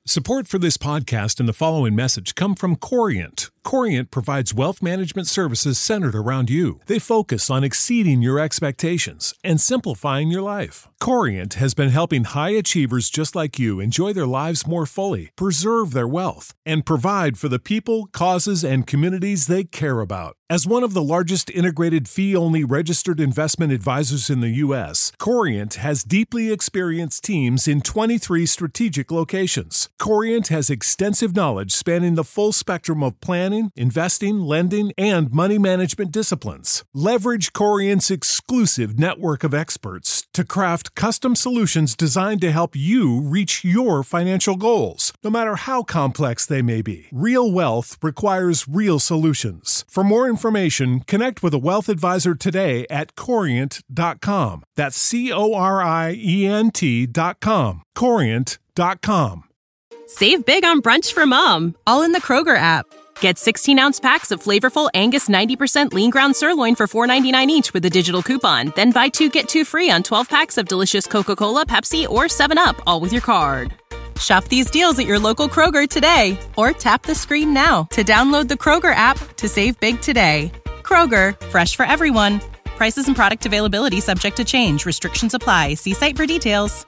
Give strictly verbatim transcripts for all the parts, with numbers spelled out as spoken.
Support for this podcast and the following message come from Corient. Corient provides wealth management services centered around you. They focus on exceeding your expectations and simplifying your life. Corient has been helping high achievers just like you enjoy their lives more fully, preserve their wealth, and provide for the people, causes, and communities they care about. As one of the largest integrated fee-only registered investment advisors in the U S, Corient has deeply experienced teams in twenty-three strategic locations. Corient has extensive knowledge spanning the full spectrum of planning, investing, lending, and money management disciplines. Leverage Corient's exclusive network of experts to craft custom solutions designed to help you reach your financial goals, no matter how complex they may be. Real wealth requires real solutions. For more information, connect with a wealth advisor today at corient dot com. That's C O R I E N T dot com. corient dot com. Save big on brunch for mom, all in the Kroger app. Get sixteen-ounce packs of flavorful Angus ninety percent lean ground sirloin for four ninety-nine each with a digital coupon. Then buy two, get two free on twelve packs of delicious Coca-Cola, Pepsi, or seven up, all with your card. Shop these deals at your local Kroger today, or tap the screen now to download the Kroger app to save big today. Kroger, fresh for everyone. Prices and product availability subject to change. Restrictions apply. See site for details.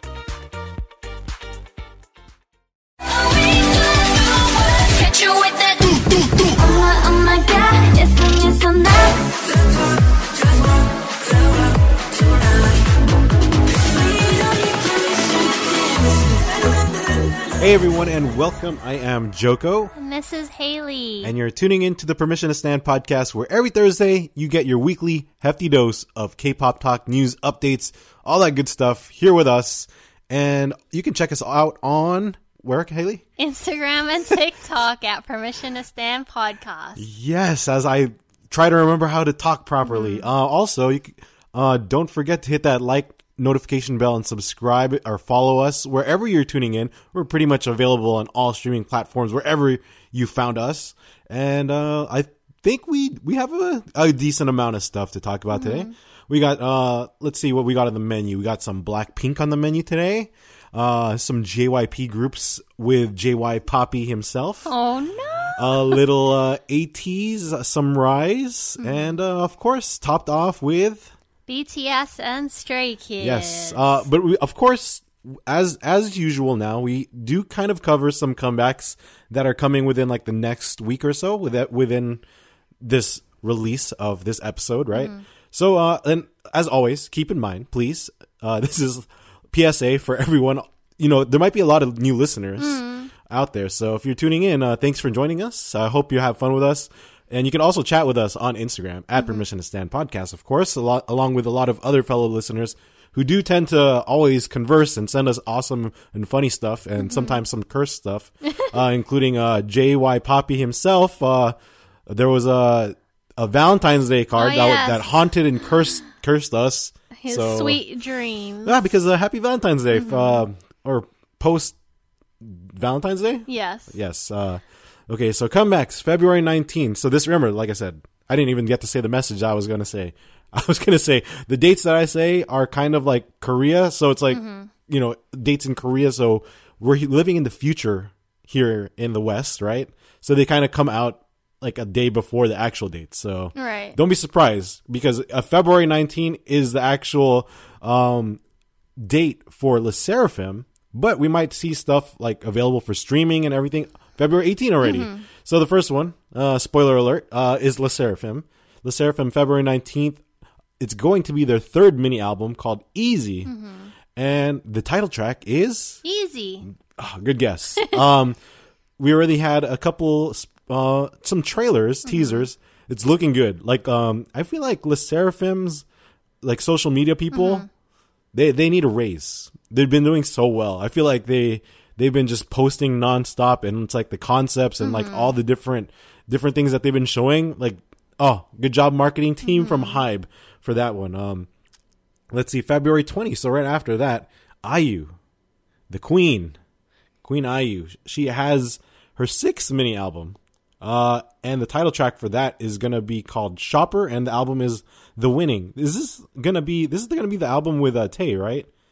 Hey everyone, and welcome. I am Joko. And this is Haley. And you're tuning in to the Permission to Stand podcast, where every Thursday you get your weekly hefty dose of K-pop talk, news, updates, all that good stuff here with us. And you can check us out on, where, Haley? Instagram and TikTok at Permission to Stand podcast. Yes, as I try to remember how to talk properly. Mm-hmm. Uh, also, you, uh, don't forget to hit that like notification bell and subscribe or follow us wherever you're tuning in. We're pretty much available on all streaming platforms wherever you found us. And uh, I think we we have a, a decent amount of stuff to talk about mm-hmm. today. We got, uh, let's see what we got on the menu. We got some Blackpink on the menu today. Uh, some J Y P groups with J Y Poppy himself. Oh, no. A little uh, ATEEZ, some Rise. Mm-hmm. And, uh, of course, topped off with B T S and Stray Kids. Yes, uh, but we, of course, as as usual now, we do kind of cover some comebacks that are coming within like the next week or so with within this release of this episode, right? Mm. So, uh, and as always, keep in mind, please, uh, this is P S A for everyone. You know, there might be a lot of new listeners mm. out there. So if you're tuning in, uh, thanks for joining us. I hope you have fun with us. And you can also chat with us on Instagram at mm-hmm. Permission to Stand Podcast, of course, a lot, along with a lot of other fellow listeners who do tend to always converse and send us awesome and funny stuff and mm-hmm. sometimes some cursed stuff, uh, including uh, J Y Poppy himself. Uh, there was a, a Valentine's Day card oh, that, yes. that haunted and cursed cursed us. His so, sweet dreams. Yeah, because uh, Happy Valentine's Day mm-hmm. uh, or post Valentine's Day? Yes. Yes. Uh Okay, so comebacks, February nineteenth. So this, remember, like I said, I didn't even get to say the message I was going to say. I was going to say the dates that I say are kind of like Korea. So it's like, mm-hmm. you know, dates in Korea. So we're living in the future here in the West, right? So they kind of come out like a day before the actual date. So right. don't be surprised because uh, February nineteenth is the actual um, date for LE SSERAFIM. But we might see stuff like available for streaming and everything February eighteenth already. Mm-hmm. So the first one, uh, spoiler alert, uh, is LE SSERAFIM. LE SSERAFIM, February nineteenth. It's going to be their third mini album called Easy. Mm-hmm. And the title track is Easy. Oh, good guess. um, we already had a couple, uh, some trailers, mm-hmm. teasers. It's looking good. Like, um, I feel like LE SSERAFIM's like social media people, mm-hmm. they, they need a raise. They've been doing so well. I feel like they, they've been just posting nonstop and it's like the concepts and mm-hmm. like all the different, different things that they've been showing. Like, oh, good job marketing team mm-hmm. from Hybe for that one. Um, let's see, February twentieth. So right after that, I U, the Queen, Queen I U. She has her sixth mini album. Uh, and the title track for that is going to be called Shopper. And the album is The Winning. Is this going to be, this is going to be the album with uh, Tay, right?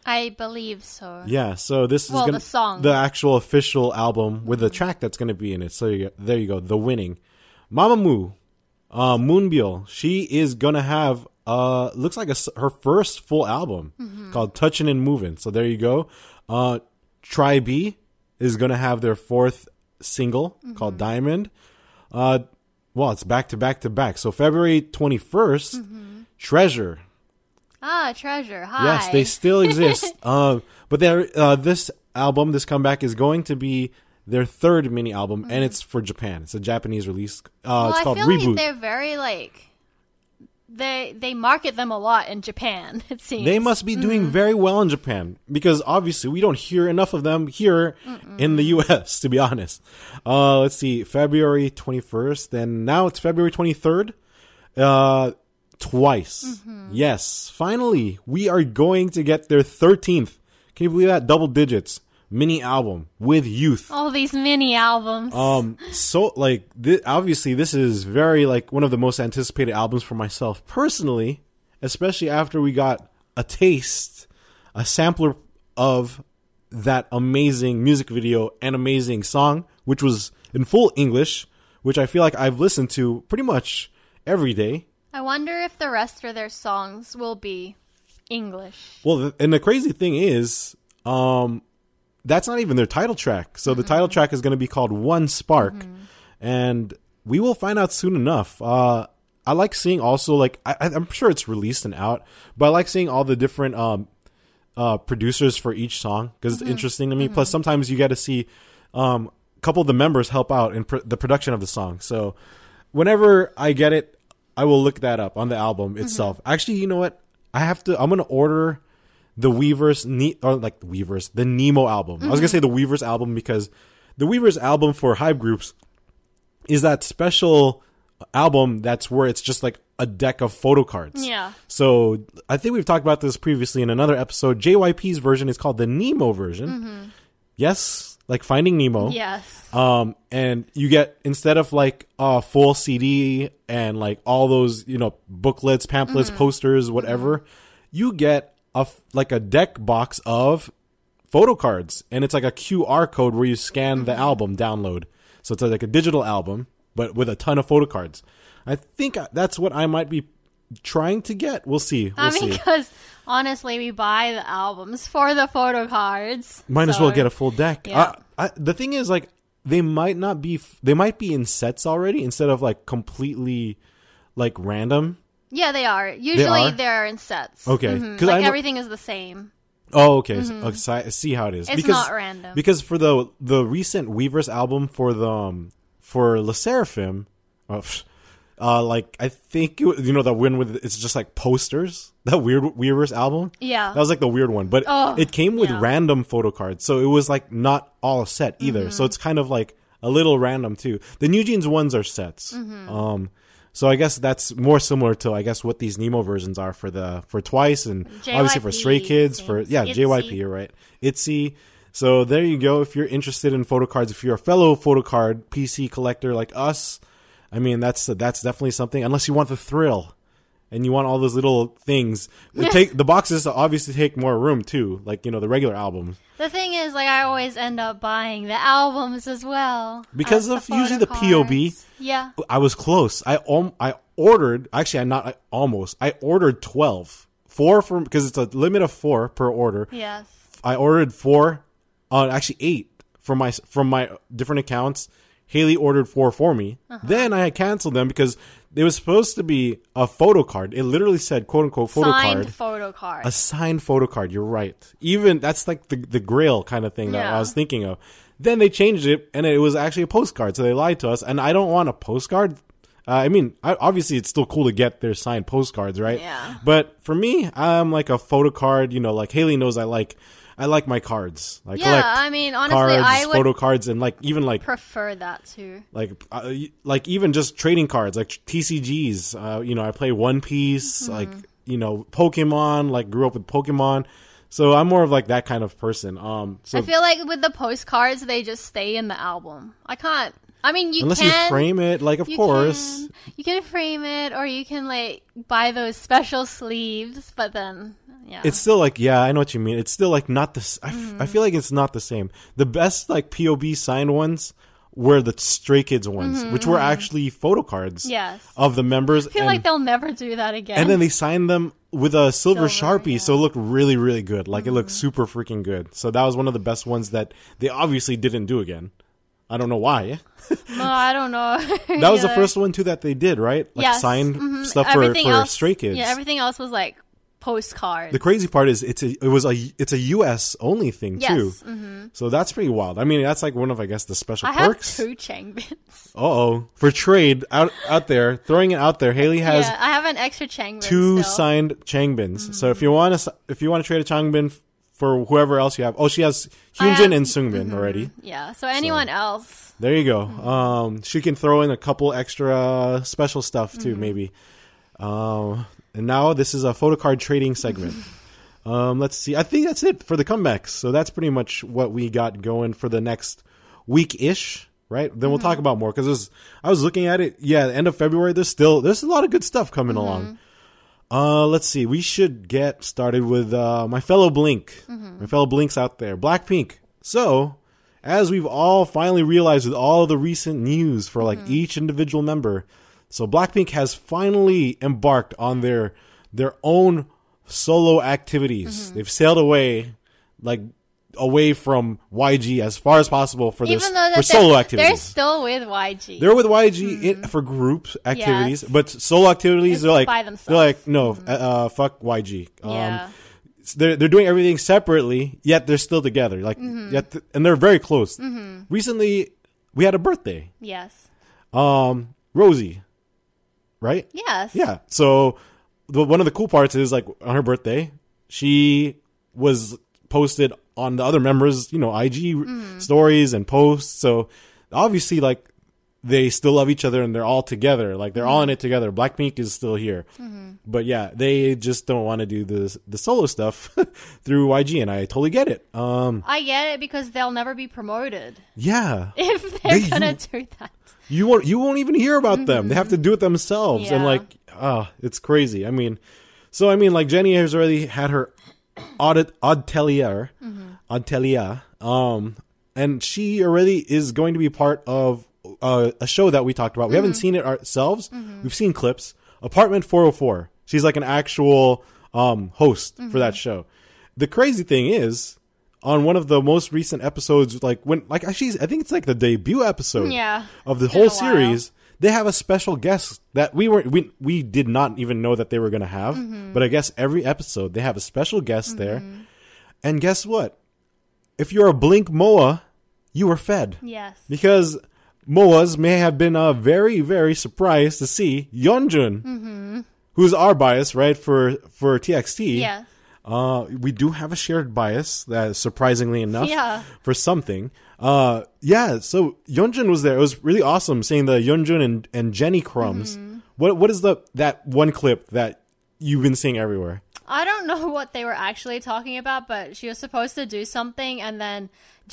I believe so. Yeah, so this well, is gonna, the song. the actual official album with the track that's going to be in it. So you, there you go, The Winning. Mamamoo, uh, Moonbyul, she is going to have, uh, looks like a, her first full album mm-hmm. called Touchin' and Movin'. So there you go. Uh, Tri B is going to have their fourth single mm-hmm. called Diamond. Uh, well, it's back to back to back. So February twenty-first, mm-hmm. Treasure. Ah, Treasure. Hi. Yes, they still exist. uh, but they're, uh, this album, this comeback is going to be their third mini album, mm-hmm. and it's for Japan. It's a Japanese release. Uh, well, it's called I feel Reboot. like they're very like they they market them a lot in Japan. It seems they must be doing mm-hmm. very well in Japan because obviously we don't hear enough of them here Mm-mm. in the U S. To be honest, uh, let's see, February twenty-first. Then now it's February twenty-third. Uh, twice, mm-hmm. yes. Finally, we are going to get their thirteenth. Can you believe that? Double digits. Mini album with Youth. All these mini albums. Um, so like, th- obviously, this is very like one of the most anticipated albums for myself personally, especially after we got a taste, a sampler of that amazing music video and amazing song, which was in full English, which I feel like I've listened to pretty much every day. I wonder if the rest of their songs will be English. Well, th- and the crazy thing is, um. that's not even their title track. So mm-hmm. the title track is going to be called One Spark. Mm-hmm. And we will find out soon enough. Uh, I like seeing also, like, I, I'm sure it's released and out, but I like seeing all the different um, uh, producers for each song because mm-hmm. it's interesting to me. Mm-hmm. Plus, sometimes you get to see um, a couple of the members help out in pr- the production of the song. So whenever I get it, I will look that up on the album itself. Mm-hmm. Actually, you know what? I have to, I'm going to order the Weavers, ne- or like the Weavers, the Nemo album. Mm-hmm. I was going to say the Weavers album because the Weavers album for Hype Groups is that special album that's where it's just like a deck of photo cards. Yeah. So I think we've talked about this previously in another episode. J Y P's version is called the Nemo version. Mm-hmm. Yes, like Finding Nemo. Yes. Um, and you get, instead of like a full C D and like all those, you know, booklets, pamphlets, mm-hmm. posters, whatever, mm-hmm. you get a, like a deck box of photo cards, and it's like a Q R code where you scan mm-hmm. the album download. So it's like a digital album, but with a ton of photo cards. I think that's what I might be trying to get. We'll see. We'll I mean, see. because honestly, we buy the albums for the photo cards. Might so, as well get a full deck. Yeah. I, I, the thing is, like, they might not be. They might be in sets already instead of like completely like random. Yeah, they are. Usually, they are? they're in sets. Okay, mm-hmm. Like everything is the same. Oh, okay. Mm-hmm. So, okay, so I see how it is. It's because, not random. Because for the the recent Weavers album for the um, for Le Seraphim, uh, uh, like I think it, you know the one with it's just like posters. That weird Weavers album. Yeah, that was like the weird one, but oh, it came with yeah. random photo cards, so it was like not all a set either. Mm-hmm. So it's kind of like a little random too. The New Jeans ones are sets. Mm-hmm. Um. So I guess that's more similar to I guess what these Nemo versions are for the for Twice and J Y P, obviously for Stray Kids for yeah Itzy. J Y P, you're right, Itzy. So there you go. If you're interested in photo cards, if you're a fellow photo card P C collector like us, I mean that's that's definitely something. Unless you want the thrill and you want all those little things, take the boxes obviously take more room too, like you know the regular albums. The thing is, like, I always end up buying the albums as well. Because of the usually the cards. P O B. Yeah. I was close. I um, I ordered, actually, I'm not, I almost, I ordered twelve. Four from, because it's a limit of four per order. Yes. I ordered four, uh, actually eight from my, from my different accounts. Haley ordered four for me. Uh-huh. Then I had canceled them because it was supposed to be a photo card. It literally said, quote unquote, photo signed card. photo card. A signed photo card. You're right. Even that's like the the Grail kind of thing that yeah. I was thinking of. Then they changed it, and it was actually a postcard. So they lied to us, and I don't want a postcard. Uh, I mean, I, obviously it's still cool to get their signed postcards, right? Yeah. But for me, I'm like a photo card. You know, like Haley knows I like. I like my cards. Like yeah, I mean, honestly, cards, I would photo cards, and like even like prefer that too. Like, uh, like even just trading cards, like T C Gs. Uh, you know, I play One Piece, mm-hmm. like you know, Pokemon. Like, grew up with Pokemon, so I'm more of like that kind of person. Um, so I feel like with the postcards, they just stay in the album. I can't. I mean, you unless can, you frame it, like of you course can, you can frame it, or you can like buy those special sleeves. But then Yeah. it's still like, yeah, I know what you mean. It's still like not this. I, f- Mm-hmm. I feel like it's not the same. The best like P O B signed ones were the Stray Kids ones, Mm-hmm. which were actually photo cards Yes. of the members. I feel and, like they'll never do that again. and then they signed them with a silver, Silver, Sharpie, yeah. so it looked really, really good. Like Mm-hmm. it looked super freaking good. So that was one of the best ones that they obviously didn't do again. I don't know why. no, I don't know. That was the either. first one too that they did, right? Like Yes. signed Mhm. stuff for, Everything for else, Stray Kids. Yeah, everything else was like postcards. The crazy part is it's a it was a it's a U S only thing yes. too. Mm-hmm. So that's pretty wild. I mean, that's like one of I guess the special I have perks. two Changbins. Uh oh, for trade out out there, throwing it out there. Haley has Yeah, I have an extra Changbin. two still. signed Changbins. So if you want to if you want to trade a Changbin f- for whoever else you have, oh, she has I Hyunjin have- and Sungbin already. Yeah, so anyone else. There you go. Um, she can throw in a couple extra special stuff too, maybe. Um, and now this is a photo card trading segment. um, let's see. I think that's it for the comebacks. So that's pretty much what we got going for the next week ish, right? Then we'll talk about more because I was looking at it. Yeah, the end of February. There's still there's a lot of good stuff coming along. Uh, let's see. We should get started with uh, my fellow Blink, my fellow Blinks out there, Blackpink. So, as we've all finally realized with all the recent news for like each individual member, so Blackpink has finally embarked on their their own solo activities. They've sailed away, like away from Y G as far as possible for this Even though for that solo they're, activities. they're still with Y G. They're with Y G in, for group activities, Yes. but solo activities, It's they're like, by themselves. they're like, no, uh, uh, fuck Y G. Um, yeah. they're they're doing everything separately, yet they're still together. Like, yet, th- and they're very close. Recently, we had a birthday. Yes. Um, Rosie, right? Yes. Yeah. So, the, one of the cool parts is like on her birthday, she was posted on the other members, you know, I G stories and posts. So obviously, like they still love each other and they're all together. Like they're all in it together. Blackpink is still here, but yeah, they just don't want to do the the solo stuff through Y G, and I totally get it. Um, I get it because they'll never be promoted yeah, if they're They- gonna you- do that. you won't you won't even hear about them. They have to do it themselves, and Yeah. like, ah, it's crazy. I mean, so I mean, like Jenny has already had her audit Oddtelier, Oddtelier, um, and she already is going to be part of uh, a show that we talked about. We haven't seen it ourselves. We've seen clips. Apartment four oh four. She's like an actual um, host for that show. The crazy thing is, on one of the most recent episodes, like when, like she's, I think it's like the debut episode Yeah. of the It's whole been a while. series. They have a special guest that we weren't, we, we did not even know that they were going to have. Mm-hmm. But I guess every episode they have a special guest there. And guess what? If you're a Blink M O A, you were fed. Yes. Because M O As may have been uh, very, very surprised to see Yeonjun, who's our bias, right, for, for T X T. Yes. Uh, we do have a shared bias, that surprisingly enough, Yeah. for something. Uh, yeah, so Yeonjun was there. It was really awesome seeing the Yeonjun and, and Jenny crumbs. What What is the that one clip that you've been seeing everywhere? I don't know what they were actually talking about, but she was supposed to do something, and then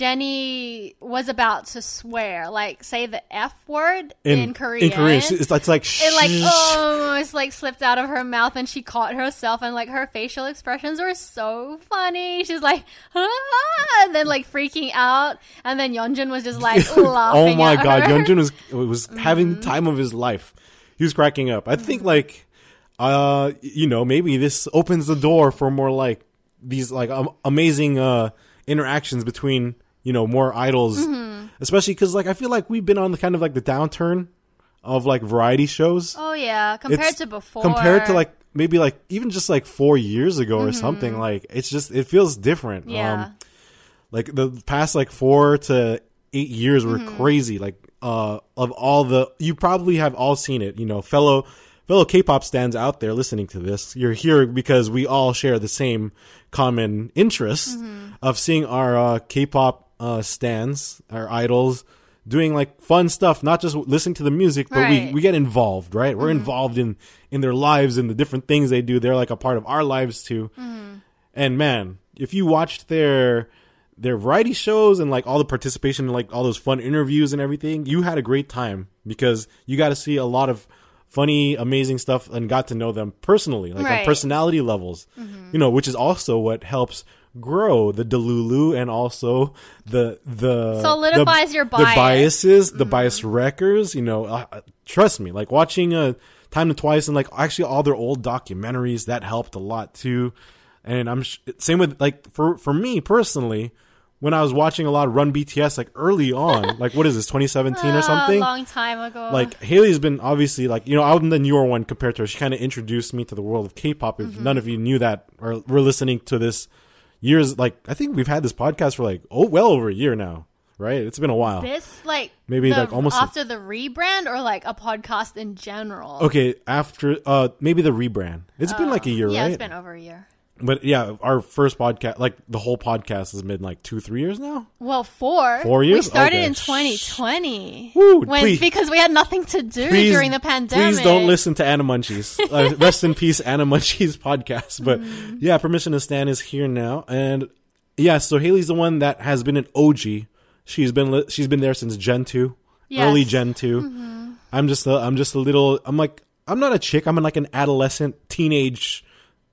Jenny was about to swear, like say the F word in, Korean. In Korean, she- it's, it's like It like shh. almost like slipped out of her mouth, and she caught herself, and like her facial expressions were so funny. She's like, ah, and then like freaking out, and then Yeonjun was just like laughing. Oh my at god, her. Yeonjun was was having the time of his life. He was cracking up. I think like, uh, you know, maybe this opens the door for more like these like um, amazing uh interactions between, you know, more idols, especially because like I feel like we've been on the kind of like the downturn of like variety shows. Oh yeah, compared It's- to before. compared to like maybe like even just like four years ago or something. Like it's just it feels different. yeah. Um, like the past like four to eight years were crazy. Like uh, of all the, you probably have all seen it. You know, fellow fellow K-pop stans out there listening to this, you're here because we all share the same common interest of seeing our uh, K-pop uh, stans, our idols, doing like fun stuff. Not just listening to the music, but we Right. we get involved. Right, we're involved in in their lives and the different things they do. They're like a part of our lives too. And man, if you watched their their variety shows and like all the participation in like all those fun interviews and everything, you had a great time because you got to see a lot of funny, amazing stuff, and got to know them personally, like Right. on personality levels. Mm-hmm. You know, which is also what helps grow the Delulu and also the the Solidifies the, your the bias. biases, the bias wreckers. You know, uh, trust me, like watching a Time to Twice and like actually all their old documentaries, that helped a lot too. And I'm sh- same with like for for me personally, when I was watching a lot of Run B T S like early on, like what is this, twenty seventeen or something? A long time ago. Like Haley's been obviously like, you know, I'm the newer one compared to her. She kind of introduced me to the world of K-pop. If Mm-hmm. none of you knew that or were listening to this years, like I think we've had this podcast for like oh well over a year now, right? It's been a while. this, like, Maybe, the- like, almost a- after the rebrand or like a podcast in general. Okay, after uh maybe the rebrand. It's been like a year, Yeah, right? it's been over a year. But yeah, our first podcast, like the whole podcast, has been like two, three years now. Well, four. Four years? We started Okay. in twenty twenty. Woo, when, please- because we had nothing to do during the pandemic. Please don't listen to Anna Munchies. Uh, rest in peace, Anna Munchies podcast. But Mm. yeah, Permission to Stand is here now, and yeah, so Haley's the one that has been an O G. She's been li- she's been there since Gen two, Yes. early Gen 2 Mm-hmm. I'm just a, I'm just a little. I'm like I'm not a chick. I'm like an adolescent teenage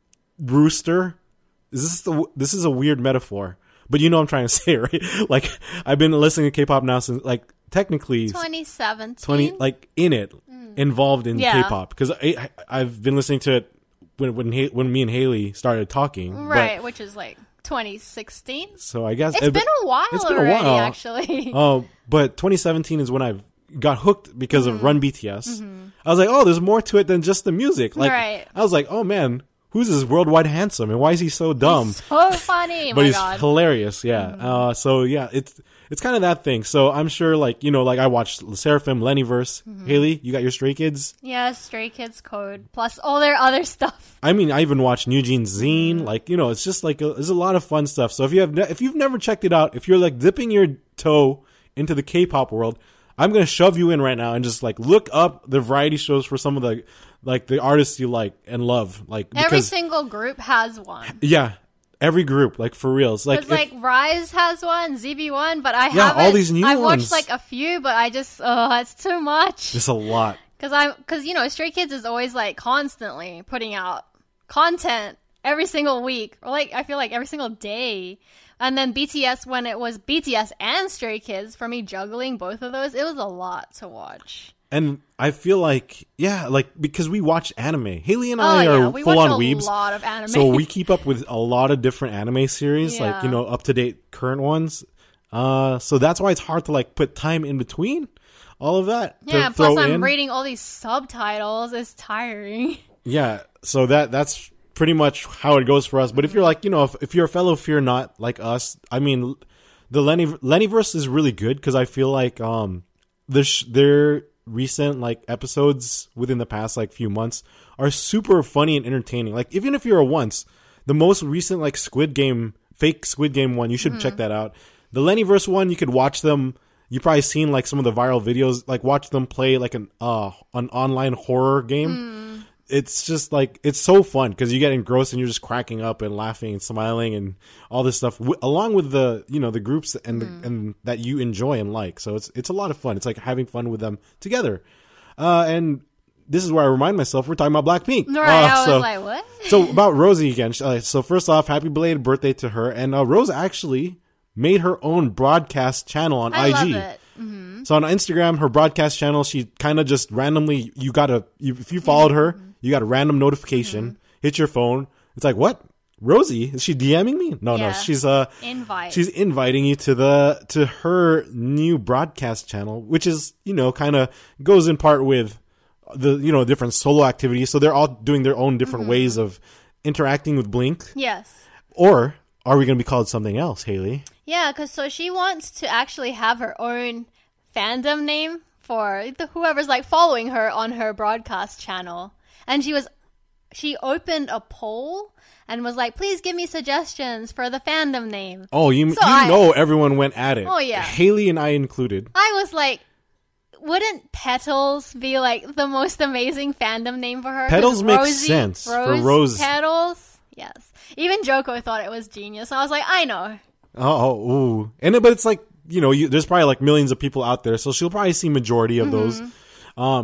rooster. Is this the, this is a weird metaphor, but you know what I'm trying to say, right? Like I've been listening to K-pop now since like technically twenty seventeen. twenty like in it, involved in Yeah. K-pop because I, I I've been listening to it when when Ha- when me and Haley started talking, but- Right, which is like twenty sixteen. so I guess It's it- been a while It's been already, a while, actually. Oh, but twenty seventeen is when I got hooked because Mm-hmm. of Run B T S. I was like, oh, there's more to it than just the music. Like, Right. I was like, oh man, who's this worldwide handsome and why is he so dumb? So funny. but my he's God. Mm-hmm. hilarious, yeah. Uh, so yeah, it's it's kind of that thing. So I'm sure, like you know, like I watched Le Seraphim, Lennyverse. Mm-hmm. Haley, you got your Stray Kids. Yeah, Stray Kids Code, plus all their other stuff. I mean, I even watched New Jeans Zine. Like, you know, it's just like a, there's a lot of fun stuff. So if you have, ne- if you've never checked it out, if you're like dipping your toe into the K-pop world, I'm gonna shove you in right now and just like look up the variety shows for some of the like the artists you like and love. Like Every because single group has one. yeah, every group like for reals. Like, Because like if- Rise has one, Z B one, but I Yeah, haven't. all these new I've ones. watched like a few, but I just oh, it's too much. there's a lot. Because I'm because you know Stray Kids is always like constantly putting out content every single week, or like I feel like every single day. And then B T S, when it was B T S and Stray Kids, for me juggling both of those, it was a lot to watch. And I feel like, yeah, like, because we watch anime. Haley and Oh I yeah, are we full watch on a weebs. lot of anime. So we keep up with a lot of different anime series, like, Yeah. you know, up to date current ones. Uh, so that's why it's hard to, like, put time in between all of that. to yeah. throw Plus, I'm in. reading all these subtitles. It's tiring. Yeah. So that that's pretty much how it goes for us. But if you're like, you know, if, if you're a fellow Fear Not like us, I mean, the Lenny Lennyverse is really good because I feel like um the sh- their recent like episodes within the past like few months are super funny and entertaining. Like even if you're a once, the most recent like Squid Game fake Squid Game one, you should check that out. The Lennyverse one, you could watch them. You probably seen like some of the viral videos, like watch them play like an uh an online horror game. It's just like it's so fun because you get engrossed and you're just cracking up and laughing and smiling and all this stuff w- along with the you know the groups and the, and that you enjoy and like. So it's it's a lot of fun. It's like having fun with them together. Uh, and this is where I remind myself we're talking about Blackpink. Right? Uh, I was so, like, what? so about Rosie again. Uh, so first off, happy belated birthday to her. And uh, Rose actually made her own broadcast channel on I I G. love it. So on Instagram, her broadcast channel, she kind of just randomly, you got a, you, if you followed her, you got a random notification, hit your phone. It's like, what? Rosie? Is she DMing me? No, no. Yeah. She's, uh, Invite. she's inviting you to the, to her new broadcast channel, which is, you know, kind of goes in part with the, you know, different solo activities. So they're all doing their own different ways of interacting with Blink. Yes. Or are we going to be called something else, Haley? Yeah, because so she wants to actually have her own fandom name for the, whoever's like following her on her broadcast channel. And she was, she opened a poll and was like, please give me suggestions for the fandom name. Oh, you, So you I- know everyone went at it. Oh, yeah. Haley and I included. I was like, wouldn't Petals be like the most amazing fandom name for her? 'Cause Petals makes Rosie- sense for Rose Rose. Petals? Yes. Even Joko thought it was genius. I was like, I know. Oh, ooh. And it- but it's like, you know, you, there's probably like millions of people out there, so she'll probably see majority of those. Um,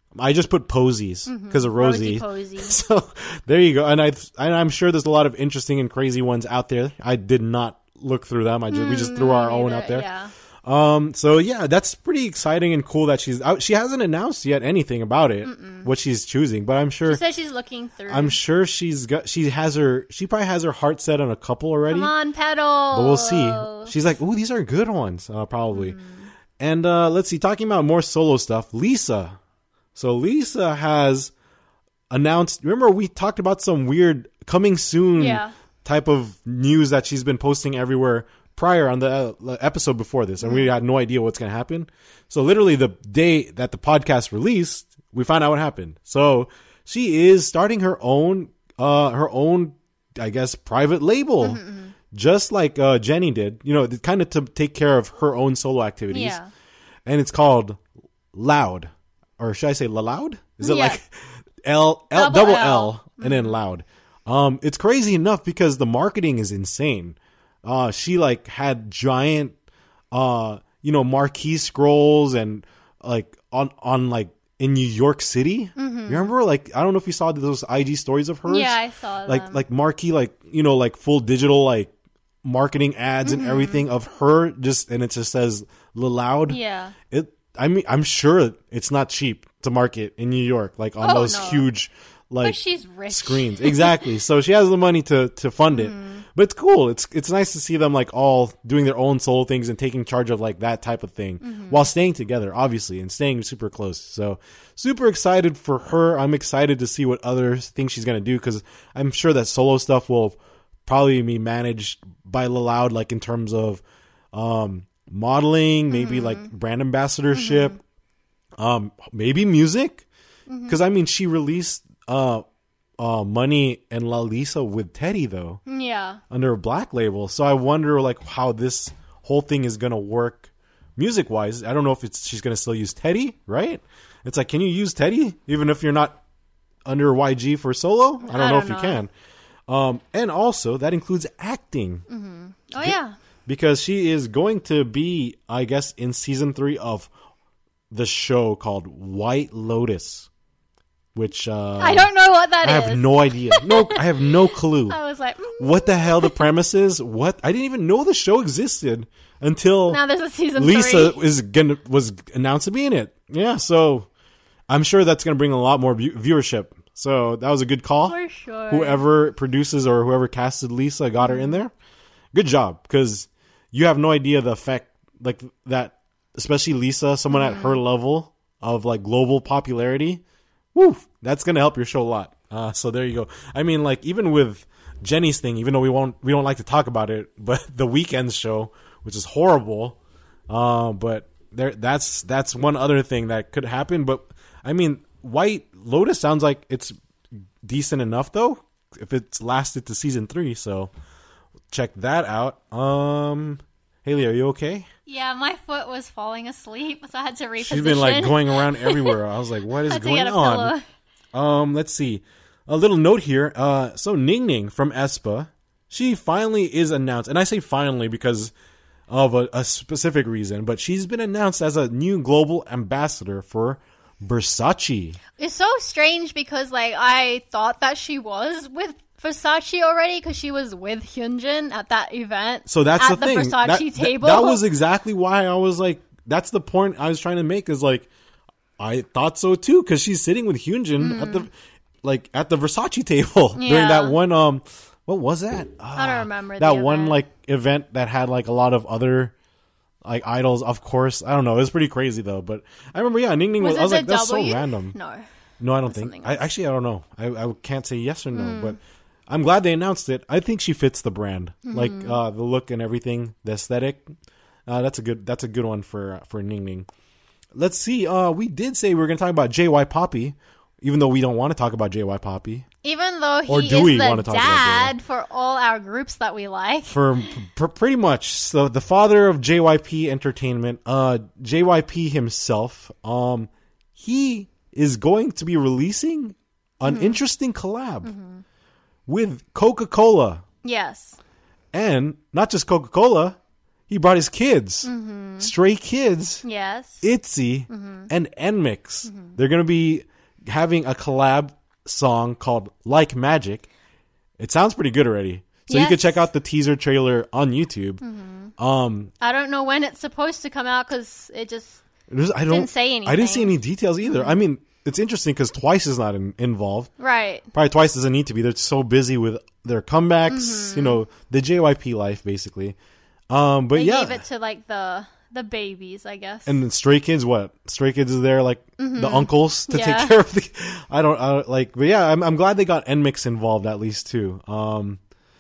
I just put posies because of Rosie. Rosie Posey. So there you go. And I, and I'm sure there's a lot of interesting and crazy ones out there. I did not look through them. I just, mm, we just threw our own out there. Yeah. Um, so yeah, that's pretty exciting and cool that she's out. She hasn't announced yet anything about it, Mm-mm. what she's choosing, but I'm sure she said she's looking through. I'm sure she's got, she has her, she probably has her heart set on a couple already. Come on, pedal. But we'll see. She's like, ooh, these are good ones, uh, probably. Mm. And, uh, let's see, talking about more solo stuff, Lisa. So Lisa has announced, remember we talked about some weird coming soon yeah. type of news that she's been posting everywhere prior on the uh, episode before this, and we had no idea what's going to happen. So literally the day that the podcast released, we found out what happened. So she is starting her own, uh, her own, I guess, private label, mm-hmm, mm-hmm. just like uh, Jenny did, you know, kind of to take care of her own solo activities. Yeah. And it's called Loud, or should I say Loud? Is it yeah. like L, L, double, double L, L and mm-hmm. then Loud? Um, it's crazy enough because the marketing is insane. Uh, she like had giant, uh, you know, marquee scrolls and like on, on like in New York City. Mm-hmm. Remember? Like, I don't know if you saw those I G stories of hers. Yeah, I saw Like, them. like marquee, like, you know, like full digital, like marketing ads mm-hmm. and everything of her just, and it just says Loud. Yeah. It, I mean, I'm sure it's not cheap to market in New York, like on oh, those no. huge, like but she's rich. screens. Exactly. So she has the money to, to fund it. Mm. But it's cool. It's it's nice to see them like all doing their own solo things and taking charge of like that type of thing mm-hmm. while staying together, obviously, and staying super close. So super excited for her. I'm excited to see what other things she's going to do because I'm sure that solo stuff will probably be managed by Loud, like in terms of um, modeling, maybe mm-hmm. like brand ambassadorship, mm-hmm. um, maybe music. Because mm-hmm. I mean, she released uh, uh, Money and La Lisa with Teddy though, yeah, under a Black label. So I wonder like how this whole thing is gonna work music wise. I don't know if it's she's gonna still use Teddy, right? It's like, can you use Teddy even if you're not under Y G for solo? I don't, I don't know if know. you can. Um, and also that includes acting. Mm-hmm. Oh yeah, because she is going to be, I guess, in season three of the show called White Lotus. Which uh, I don't know what that I is. I have no idea. No, I have no clue. I was like, mm. what the hell the premise is? What? I didn't even know the show existed until now. There's a season Lisa three. is gonna was announced to be in it. Yeah, so I'm sure that's gonna bring a lot more view- viewership. So that was a good call. For sure. Whoever produces or whoever casted Lisa got her in there. Good job, because you have no idea the effect like that. Especially Lisa, someone mm. at her level of like global popularity. Woo, that's gonna help your show a lot. Uh, so there you go. I mean, like even with Jenny's thing, even though we won't, we don't like to talk about it, but the Weeknd's show, which is horrible. Uh, but there, that's that's one other thing that could happen. But I mean, White Lotus sounds like it's decent enough though, if it's lasted to season three. So check that out. Um, Haley, are you okay? Yeah, my foot was falling asleep, so I had to reposition. She's been like going around everywhere. I was like, what is going on? Um, let's see. A little note here. Uh, so Ning Ning from aespa, she finally is announced. And I say finally because of a, a specific reason, but she's been announced as a new global ambassador for Versace. It's so strange because like I thought that she was with Versace already because she was with Hyunjin at that event. So that's at the, the thing. Versace that, table. That, that was exactly why I was like, that's the point I was trying to make is like, I thought so too because she's sitting with Hyunjin mm. at the like at the Versace table yeah. during that one. Um, what was that? I don't remember that the one event. like event that had like a lot of other like idols. Of course, I don't know. It was pretty crazy though. But I remember, yeah, Ning Ning was. was I was like, that's W? so random. No, no, I don't think. I actually I don't know. I I can't say yes or no, mm. but. I'm glad they announced it. I think she fits the brand, mm-hmm. like uh, the look and everything, the aesthetic. Uh, that's a good. That's a good one for for Ning Ning. Let's see. Uh, we did say we were going to talk about J Y Poppy, even though we don't want to talk about J Y Poppy. Even though he or do is we the want to talk dad about for all our groups that we like. For pr- pretty much, so the father of J Y P Entertainment, uh, J Y P himself, um, he is going to be releasing an mm-hmm. interesting collab. Mm-hmm. With Coca-Cola. Yes. And not just Coca-Cola, he brought his kids, mm-hmm. Stray Kids, yes, ITZY, mm-hmm. and N M I X. Mm-hmm. They're going to be having a collab song called Like Magic. It sounds pretty good already. So yes. you can check out the teaser trailer on YouTube. Mm-hmm. Um, I don't know when it's supposed to come out because it just it was, I don't, didn't say anything. I didn't see any details either. Mm-hmm. I mean, it's interesting because Twice is not in, involved. Right. Probably Twice doesn't need to be. They're so busy with their comebacks, mm-hmm. you know, the J Y P life, basically. Um, but they yeah. gave it to, like, the the babies, I guess. And then Stray Kids, what? Stray Kids is there, like, mm-hmm. the uncles to yeah. take care of the... I don't, I don't, like... But yeah, I'm, I'm glad they got N M I X involved, at least, too. Um,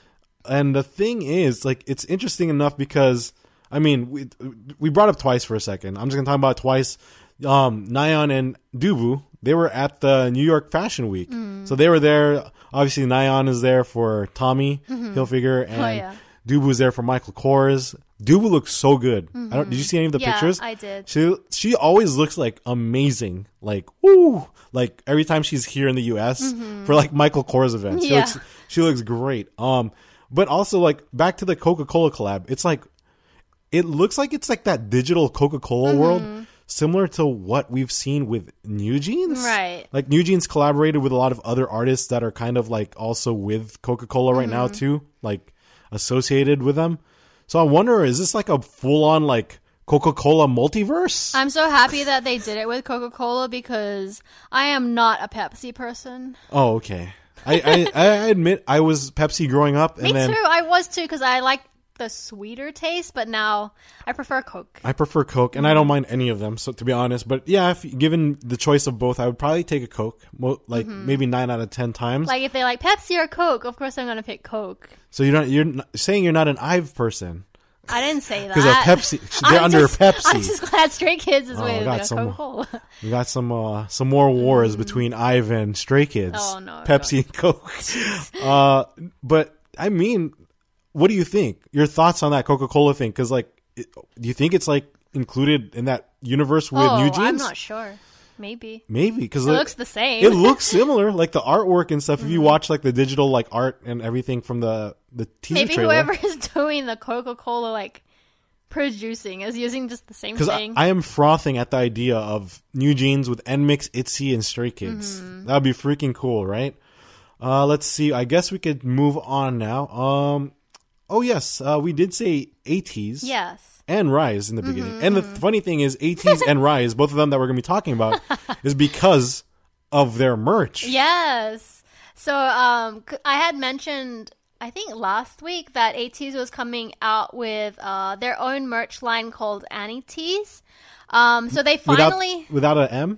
and the thing is, like, it's interesting enough because, I mean, we we brought up Twice for a second. I'm just going to talk about Twice. Um, Nayeon and Dubu, they were at the New York Fashion Week. Mm. So they were there. Obviously, Nayeon is there for Tommy mm-hmm. Hilfiger, and oh, yeah. Dubu's there for Michael Kors. Dubu looks so good. Mm-hmm. I don't. Did you see any of the yeah, pictures? I did. She she always looks like amazing. Like woo! Like every time she's here in the U S mm-hmm. for like Michael Kors events, she yeah. looks she looks great. Um, but also like back to the Coca-Cola collab. It's like it looks like it's like that digital Coca-Cola mm-hmm. world. Similar to what we've seen with New Jeans. Right. Like New Jeans collaborated with a lot of other artists that are kind of like also with Coca-Cola right mm-hmm. now too. Like associated with them. So I wonder, is this like a full on like Coca-Cola multiverse? I'm so happy that they did it with Coca-Cola because I am not a Pepsi person. Oh, okay. I, I, I admit I was Pepsi growing up. And Me then, too. I was too because I like the sweeter taste, but now I prefer Coke. I prefer Coke, and I don't mind any of them. So to be honest, but yeah, if given the choice of both, I would probably take a Coke. Like mm-hmm. maybe nine out of ten times. Like if they like Pepsi or Coke, of course I'm gonna pick Coke. So you're not you're not, saying you're not an Ive person. I didn't say that. Because of Pepsi, they're I'm under just, Pepsi. I'm just glad Stray Kids is oh, with got some, Coca-Cola. We got some uh, some more wars mm. between Ive and Stray Kids. Oh no, Pepsi no. and Coke. uh, but I mean. What do you think? Your thoughts on that Coca-Cola thing? Because, like, it, do you think it's, like, included in that universe with oh, New Jeans? I'm not sure. Maybe. Maybe. Because it like, looks the same. It looks similar. Like, the artwork and stuff. Mm-hmm. If you Mm-hmm. watch, like, the digital, like, art and everything from the, the teaser Maybe trailer. whoever is doing the Coca-Cola, like, producing is using just the same thing. Because I, I am frothing at the idea of New Jeans with N M I X, ITZY, and Stray Kids. Mm-hmm. That would be freaking cool, right? Uh, let's see. I guess we could move on now. Um... Oh, yes. Uh, we did say ATEEZ. Yes. And Rise in the mm-hmm. beginning. And the funny thing is, ATEEZ and Rise, both of them that we're going to be talking about, is because of their merch. Yes. So um, I had mentioned, I think last week, that ATEEZ was coming out with uh, their own merch line called AniTees. Um, so they finally... Without, without an M?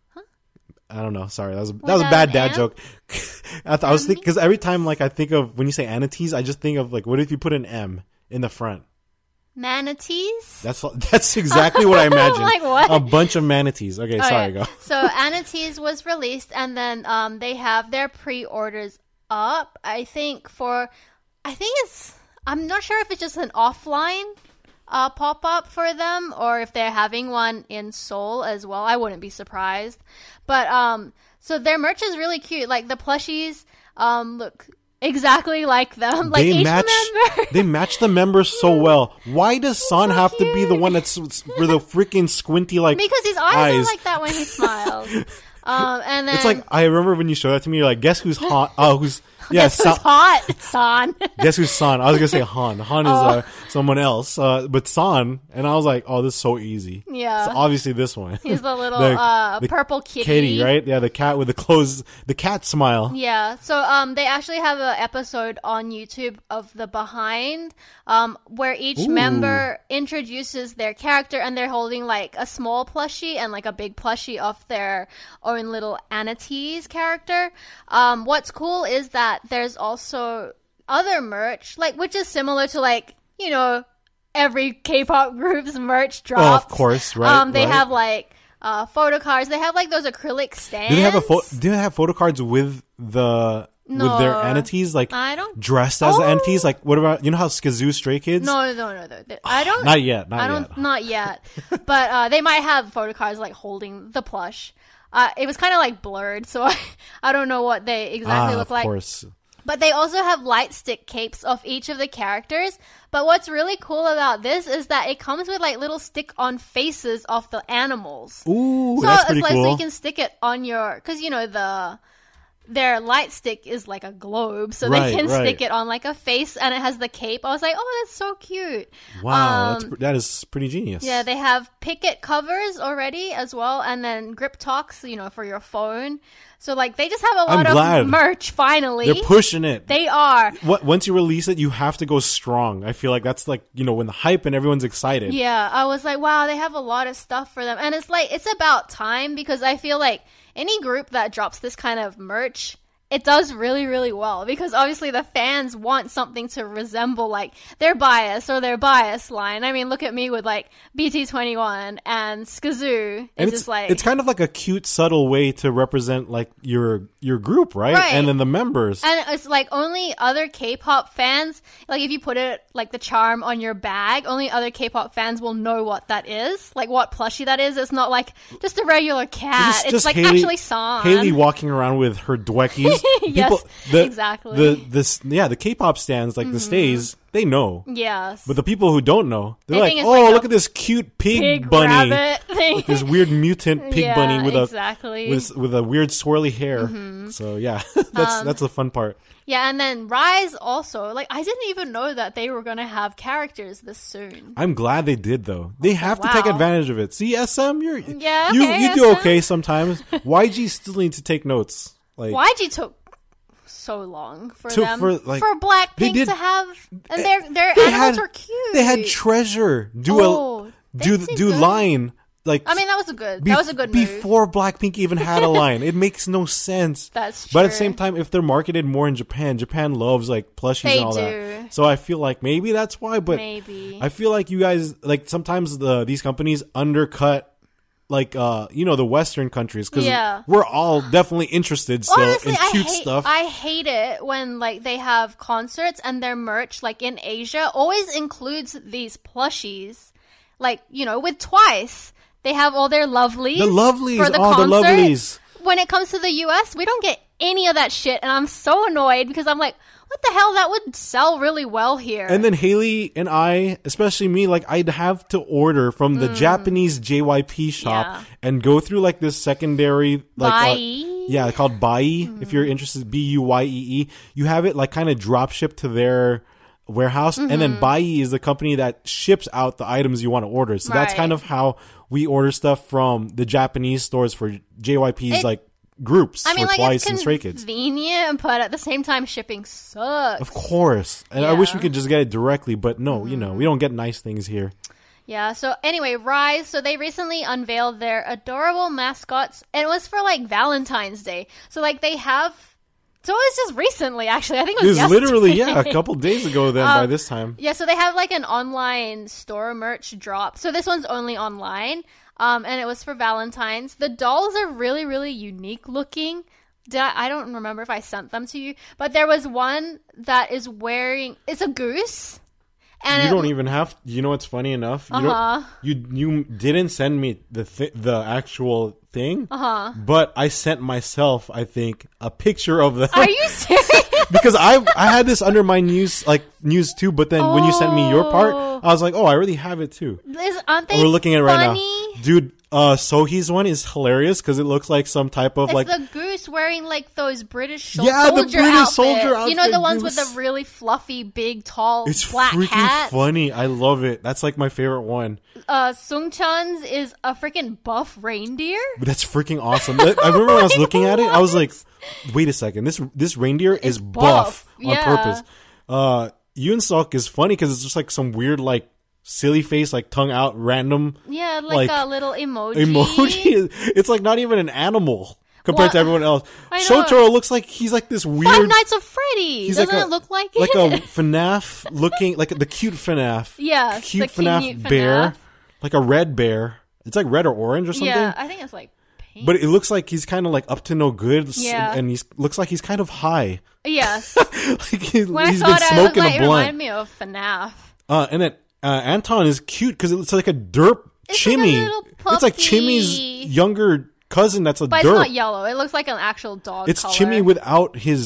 I don't know. Sorry, that was that was a bad dad joke. I, th- I was thinking because every time like I think of when you say AniTees, I just think of like what if you put an M in the front? Manatees. That's that's exactly what I imagined. Like what? A bunch of manatees. Okay, oh, sorry, yeah. go. So AniTees was released, and then um, they have their pre-orders up. I think for, I think it's. I'm not sure if it's just an offline. Uh, pop up for them, or if they're having one in Seoul as well. I wouldn't be surprised. But um, so their merch is really cute. Like the plushies um look exactly like them. Like they each match. member. They match the members so well. Why does San so have cute. to be the one that's with the freaking squinty like? Because his eyes, eyes. are like that when he smiles. um, and then it's like I remember when you showed that to me. You're like, guess who's hot? Oh, who's yeah, guess who's hot? San. Guess who's San? I was gonna say Han. Han is uh, someone else, uh, but San. And I was like, oh, this is so easy. Yeah. So obviously this one. He's the little the, uh, the purple kitty. Kitty, right? Yeah, the cat with the closed, the cat smile. Yeah. So um, they actually have an episode on YouTube of the behind, um, where each Ooh. member introduces their character, and they're holding like a small plushie and like a big plushie of their own little AniTees character. Um, what's cool is that there's also other merch, like which is similar to like you know every K-pop group's merch drops. Oh, of course, right? Um, they right. have like uh, photo cards. They have like those acrylic stands. Do they have a fo- Do they have photo cards with the no, with their AniTees like I don't dressed as oh. the AniTees? Like what about you know how Skazoo Stray Kids? No, no, no, no. I don't. Not yet. Not I don't. yet. Not yet. But uh, they might have photo cards like holding the plush. Uh, it was kind of like blurred, so I, I don't know what they exactly ah, look of like. Course. But they also have light stick capes of each of the characters. But what's really cool about this is that it comes with like little stick-on faces of the animals. Ooh, so that's pretty it's like, cool. So you can stick it on your, because you know the their light stick is like a globe, so Right, they can right. stick it on like a face, and it has the cape. I was like, oh, that's so cute. Wow, Um, that's, pr- that is pretty genius. Yeah, they have Picket covers already as well, and then Grip Talks, you know, for your phone. So like they just have a I'm lot glad. of merch. Finally, They're pushing it. they are. What, once you release it, you have to go strong. I feel like that's like, you know, when the hype and everyone's excited. Yeah, I was like, wow, they have a lot of stuff for them. And it's like, it's about time, because I feel like any group that drops this kind of merch, it does really, really well, because obviously the fans want something to resemble like their bias or their bias line. I mean, look at me with like B T twenty-one and Skazoo. It's, And just it's like, it's kind of like a cute, subtle way to represent like your your group, right? Right. And then the members. and it's like only other K-pop fans, like if you put it like the charm on your bag, only other K-pop fans will know what that is, like what plushie that is. It's not like just a regular cat. Just- It's just like Hailey- actually San. Haley walking around with her dweckies. Yes, exactly. The this yeah, the K-pop stands like the stays, they know. Yes. But the people who don't know, they're They like, think it's "Oh, like look a at this cute pig, Pig bunny, rabbit thing. this weird mutant pig Yeah, bunny with exactly. a with with a weird swirly hair." So yeah, that's Um, that's the fun part. Yeah, and then Rise also, like, I didn't even know that they were going to have characters this soon. I'm glad they did though. They have to take Wow. advantage of it. See, S M, you're Yeah, you okay, you do S M. okay sometimes. Y G still needs to take notes. Like Y G took so long for To- them for, for, like, Blackpink they did- to have, and their their they animals had- were cute. They had Treasure do Oh, a they do did do good. line like I mean, that was a good. Bef- that was a good move. before Blackpink even had a line. It makes no sense. That's But at the true. same time, if they're marketed more in Japan, Japan loves like plushies They and all do. that. So I feel like maybe that's why. But Maybe. I feel like you guys like sometimes the these companies undercut like uh you know the Western countries because Yeah. we're all definitely interested still Honestly, in I cute hate, stuff. I hate it when like they have concerts and their merch, like in Asia, always includes these plushies. Like, you know, with Twice, they have all their lovelies. The lovelies, for the oh, the concert. lovelies. When it comes to the U S, we don't get any of that shit, and I'm so annoyed because I'm like, what the hell? That would sell really well here. And then Haley and I, especially me, like I'd have to order from the Japanese J Y P shop Mm. Yeah. and go through like this secondary like uh, Bai. yeah, called Bai. If you're interested, B U Y E E. You have it like kind of drop shipped to their warehouse, and Mm-hmm. then Bai is the company that ships out the items you want to order. So that's Right. kind of how we order stuff from the Japanese stores for J Y P's It- like groups I mean, for like, Twice it's and Stray Kids. convenient, but at the same time, shipping sucks. Of course. And I wish Yeah. we could just get it directly, but no, you know, we don't get nice things here. Yeah, so anyway, Rise, so they recently unveiled their adorable mascots, and it was for like Valentine's Day. So like they have, so it's just recently actually, I think it It was was literally, yeah, a yesterday. couple days ago then by this time. Yeah, so they have like an online store merch drop. So this one's only online, um, and it was for Valentine's. The dolls are really, really unique looking. Did I, I don't remember if I sent them to you, but there was one that is wearing, it's a goose. And You it- don't even have. You know what's funny enough? You Uh-huh. don't. You you didn't send me the th- the actual thing. Uh huh. But I sent myself, I think, a picture of them Are you serious? because I I had this under my news like news too. But then when you sent me your part, Oh. I was like, oh, I already have it too. Is, aren't they We're looking at it right funny? now, dude. Uh, Sohi's one is hilarious because it looks like some type of It's like the goose wearing like those British sol- Yeah, the soldier British outfits. soldier You know the outfit ones with goose. the really fluffy, big, tall it's black freaking hat. funny. I love it. That's like my favorite one. Uh, Sungchan's is a freaking buff reindeer. But that's freaking awesome. I remember when I was looking at it, I was like, wait a second. This this reindeer is buff, buff. on Yeah. purpose. Uh, Yoon Suk is funny because it's just like some weird, like, silly face, like, tongue out, random Yeah, like, Like, a little emoji. emoji. It's like not even an animal compared Well, to everyone else. I know. Shotaro looks like he's like this weird. Five Nights at Freddy. He's Doesn't like a, it look like like it? a FNAF looking, like the cute FNAF. Yeah, Cute the FNAF cute bear. FNAF. Like a red bear. It's like red or orange or something. Yeah, I think it's like pink. But it looks like he's kind of like up to no good, s- Yeah. and he looks like he's kind of high. Yes. like he, When I he's saw been it, I was smoking like, a it reminded blunt. me of FNAF. Uh, and then uh, Anton is cute because it's like a derp It's like a Chimmy. little It's like puppy. Chimmy's younger cousin. That's a But derp. it's not yellow. It looks like an actual dog It's color. Chimmy without his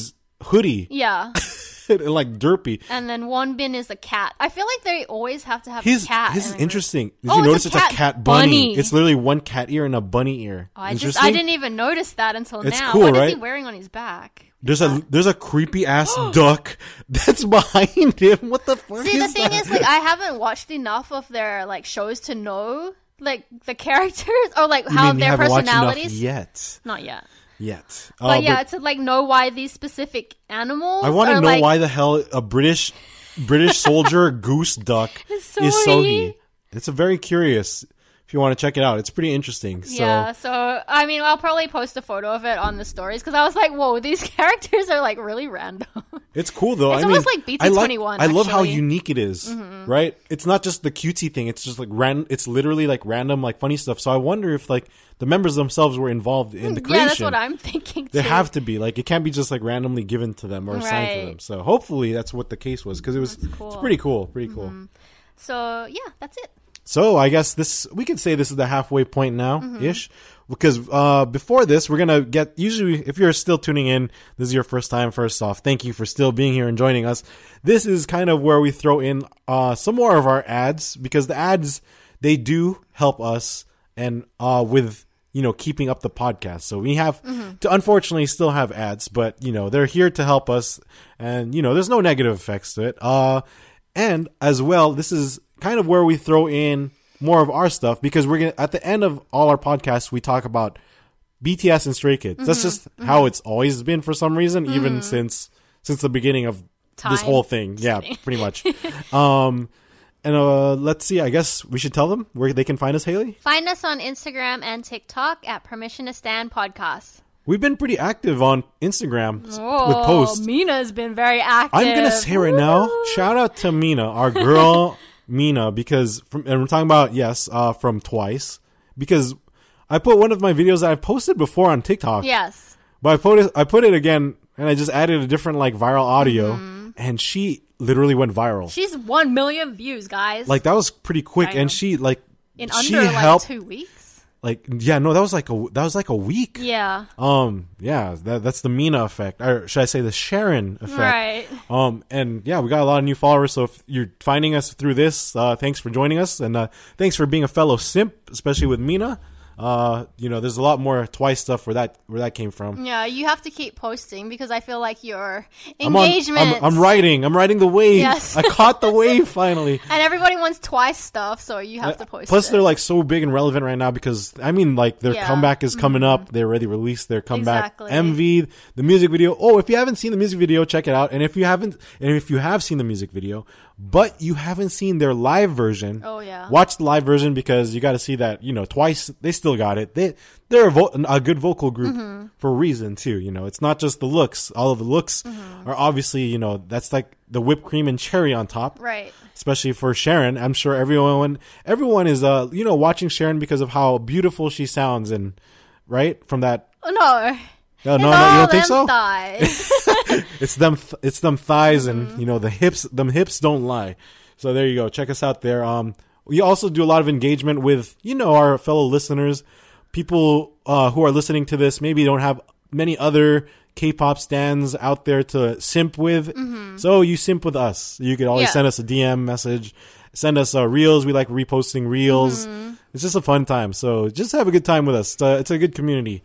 hoodie. Yeah. Like derpy. And then Wonbin is a cat. I feel like they always have to have His a cat. his is interesting. Did Oh, you it's notice a it's a cat cat bunny? bunny. It's literally one cat ear and a bunny ear. Oh, I just Interesting. I didn't even notice that until It's now. cool, What is right? he wearing on his back? There's a there's a creepy ass duck that's behind him. What the fuck? See, is the thing that? is, like, I haven't watched enough of their like shows to know like the characters or like You how mean you their haven't watched enough personalities. yet. Not yet. Yet. But Uh, yeah, to like know why these specific animals. I want to are, know like, why the hell a British British soldier goose duck Is is Sohi. Sohi. It's a very curious. If you want to check it out, it's pretty interesting. So Yeah, so I mean, I'll probably post a photo of it on the stories because I was like, "Whoa, these characters are like really random." it's cool though. It's I almost mean, like B I T like- twenty-one, I love how actually. unique it is, Mm-hmm. right? It's not just the cutesy thing. It's just like ran. It's literally like random, like funny stuff. So I wonder if like the members themselves were involved in the creation. Yeah, that's what I'm thinking. Too. They have to be like it can't be just like randomly given to them or assigned to Right. them. So hopefully that's what the case was because it was That's cool. it's pretty cool, pretty cool. Mm-hmm. So yeah, that's it. So I guess this we could say this is the halfway point now Mm-hmm. ish because uh, before this we're gonna get usually if you're still tuning in, this is your first time. First off, thank you for still being here and joining us. This is kind of where we throw in uh, some more of our ads because the ads they do help us and uh, with you know keeping up the podcast. So we have Mm-hmm. to unfortunately still have ads, but you know they're here to help us, and you know there's no negative effects to it. Uh, and as well, this is kind of where we throw in more of our stuff because we're gonna at the end of all our podcasts we talk about B T S and Stray Kids. Mm-hmm. That's just how it's always been for some reason, even since since the beginning of this Time. whole thing. Just yeah, kidding. pretty much. um, and uh, let's see. I guess we should tell them where they can find us, Haley. Find us on Instagram and TikTok at Permission to Stand Podcast. We've been pretty active on Instagram s- Oh, with posts. Mina's been very active. I'm gonna say right now, shout out to Mina, our girl Mina, because from and we're talking about yes, uh, from Twice, because I put one of my videos that I posted before on TikTok, Yes. but I put it, I put it again, and I just added a different like viral audio, Mm-hmm. and she literally went viral. She's one million views, guys. Like that was pretty quick, I know. and she like in she under like helped two weeks. like yeah no that was like a that was like a week. Yeah. Um, yeah, that, that's the Mina effect, or should I say the Sharon effect? Right. Um, and yeah, we got a lot of new followers. So if you're finding us through this, uh, thanks for joining us, and uh, thanks for being a fellow simp, especially with Mina. Uh, you know, there's a lot more Twice stuff where that where that came from. Yeah, you have to keep posting because I feel like your I'm on- engagement. I'm, I'm riding. I'm riding the wave. Yes. I caught the wave finally. and everybody wants Twice stuff, so you have to post Plus, it. they're like so big and relevant right now because I mean, like their Yeah. comeback is coming up. They already released their comeback Exactly. M V, the music video. Oh, if you haven't seen the music video, check it out. And if you haven't, and if you have seen the music video, but you haven't seen their live version, Oh, yeah. watch the live version because you got to see that. You know, Twice they still got it. They they're a, vo- a good vocal group Mm-hmm. for a reason too. You know, it's not just the looks. All of the looks Mm-hmm. are obviously you know that's like the whipped cream and cherry on top. Right. Especially for Sharon. I'm sure everyone everyone is uh you know watching Sharon because of how beautiful she sounds and right from that Oh, no. no It's no, no you all don't think them so thighs. it's them th- it's them thighs Mm-hmm. and you know the hips them hips don't lie. So there you go, check us out there. Um we also do a lot of engagement with you know our fellow listeners, people uh who are listening to this maybe don't have many other K-pop stands out there to simp with. So you simp with us. You could always Mm-hmm. Yeah. send us a D M message, send us uh, reels. We like reposting reels. Mm-hmm. It's just a fun time. So just have a good time with us. It's a, it's a good community.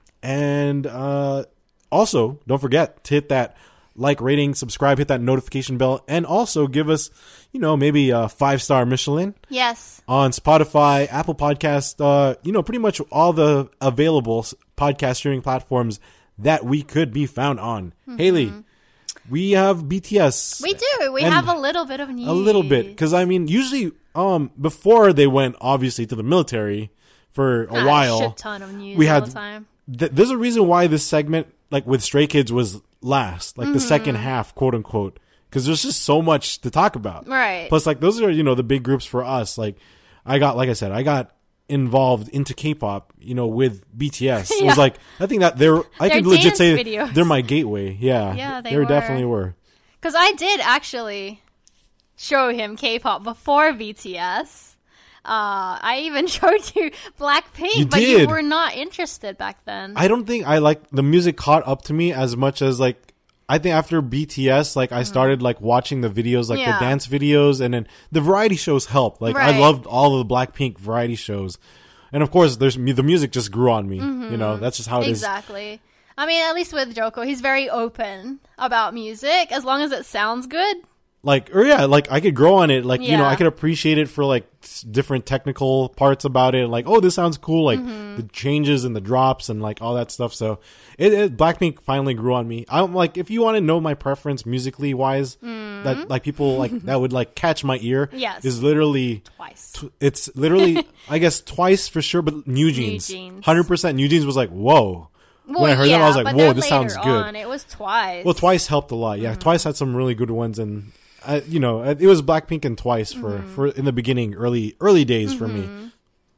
And uh, also, don't forget to hit that like, rating, subscribe, hit that notification bell, and also give us, you know, maybe a five-star Michelin Yes. on Spotify, Apple Podcast, uh, you know, pretty much all the available s- podcast streaming platforms that we could be found on. Haley, we have B T S. We do. We And have a little bit of news. A little bit. Because, I mean, usually um, before they went, obviously, to the military for a Ah, while. shit ton of news we all had the time. th- there's a reason why this segment, like with Stray Kids, was last, like the Mm-hmm. second half, quote unquote, because there's just so much to talk about. Right. Plus, like those are you know the big groups for us. Like I got, like I said, I got involved into K-pop, you know, with B T S. It Yeah. was like I think that they're I Their could legit dance say videos. they're my gateway. Yeah, Yeah, they They were. definitely were. Because I did actually show him K-pop before B T S. Uh, I even showed you Blackpink, You but you did. were not interested back then. I don't think I like the music caught up to me as much as like I think after B T S, like I started like watching the videos, like Yeah. the dance videos, and then the variety shows helped. Like I Right. loved all of the Blackpink variety shows, and of course, there's the music just grew on me. You know, that's just how it is. Exactly. I mean, at least with Joko, he's very open about music as long as it sounds good. Like, or yeah, like I could grow on it. Like, you know, Yeah. I could appreciate it for like s- different technical parts about it. Like, oh, this sounds cool. Like Mm-hmm. the changes and the drops and like all that stuff. So it, it Blackpink finally grew on me. I'm like, if you want to know my preference musically wise, that like people like that would like catch my ear. Mm. Yes. Is literally Twice. tw- it's literally I guess twice for sure, but New Jeans, Jeans. hundred percent New Jeans was like whoa. Well, when I heard yeah, them, I was like, but whoa, then this sounds later good. on, it was Twice. Well, Twice helped a lot. Yeah, Twice had some really good ones, and uh, you know, it was Blackpink and Twice for, for in the beginning, early early days for me.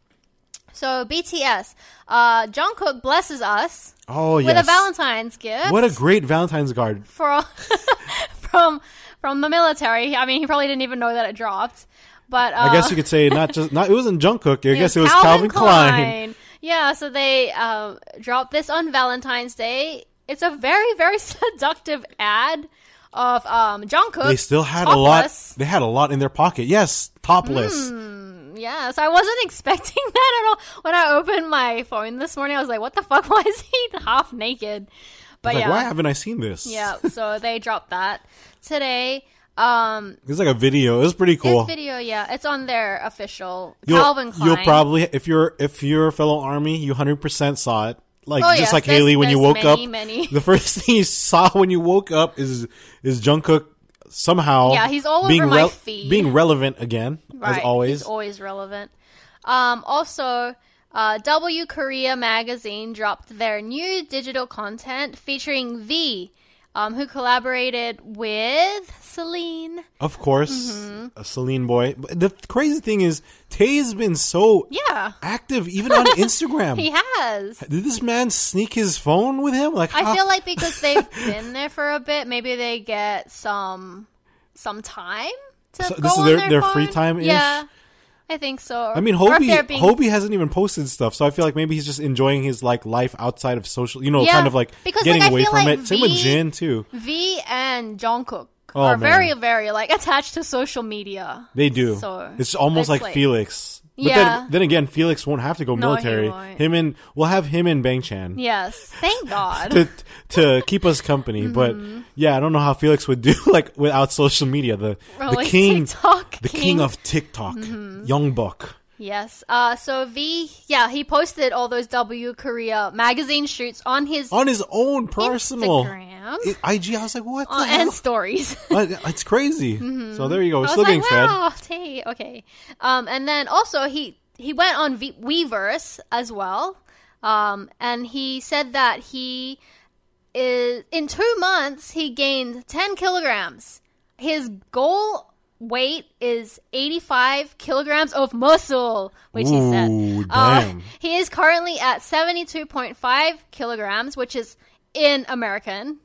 So B T S, uh, Jungkook blesses us Oh with yes, a Valentine's gift. what a great Valentine's card! from from from the military. I mean, he probably didn't even know that it dropped. But uh, I guess you could say not just not. It wasn't Jungkook. I guess it was Calvin Calvin Klein. Yeah, so they um, dropped this on Valentine's Day. It's a very, very seductive ad of um, Jungkook. They still had topless. a lot. They had a lot in their pocket. Yes, topless. Yeah, so I wasn't expecting that at all. When I opened my phone this morning, I was like, what the fuck? Why is he half naked? But Like, yeah. why haven't I seen this? Yeah, so they dropped that today. Um, It's like a video. It was pretty cool. This video, yeah, it's on their official You'll, Calvin Klein. you'll probably if you're if you're a fellow army, you hundred percent saw it. Like Oh, just yes, like there's- Haley when you there's woke many, up. many. The first thing you saw when you woke up is is Jungkook somehow. Yeah, he's all being over my feed. being relevant again Right, as always. He's always relevant. Um, also, uh, W Korea magazine dropped their new digital content featuring V, um, who collaborated with Celine. Of course, Mm-hmm. a Celine boy. But the crazy thing is, Tae's been so Yeah, active even on Instagram. he has. Did this man sneak his phone with him? Like I how- feel like because they've been there for a bit, maybe they get some some time to So go this is on their- their, their phone. free time-ish? Yeah, I think so. I mean, Or if Hobie, they're being- Hobie hasn't even posted stuff, so I feel like maybe he's just enjoying his like life outside of social, you know, Yeah, kind of like because, getting like, I away feel from like it. Same with V- Jin too. V and Jungkook Oh, are man. very, very like attached to social media. They do. So it's almost it's like, like- Felix. But Yeah. then, then again, Felix won't have to go No, he military. won't. Him and we'll have him and Bang Chan Yes, thank God. to to keep us company. But yeah, I don't know how Felix would do like without social media. The Well, the he's king, TikTok the king. king. of TikTok, Young Buck. Yes. Uh, so V, yeah, he posted all those W Korea magazine shoots on his On his own personal Instagram I- I G. I was like, what the uh, hell? and stories. Uh, It's crazy. So there you go. We're I was still like, getting fed. wow, Tay, okay. Um, and then also he he went on v- Weverse as well, um, and he said that he is in two months he gained ten kilograms. His goal weight is eighty-five kilograms of muscle, which he said. Ooh, Uh, damn. he is currently at seventy-two point five kilograms, which is in American one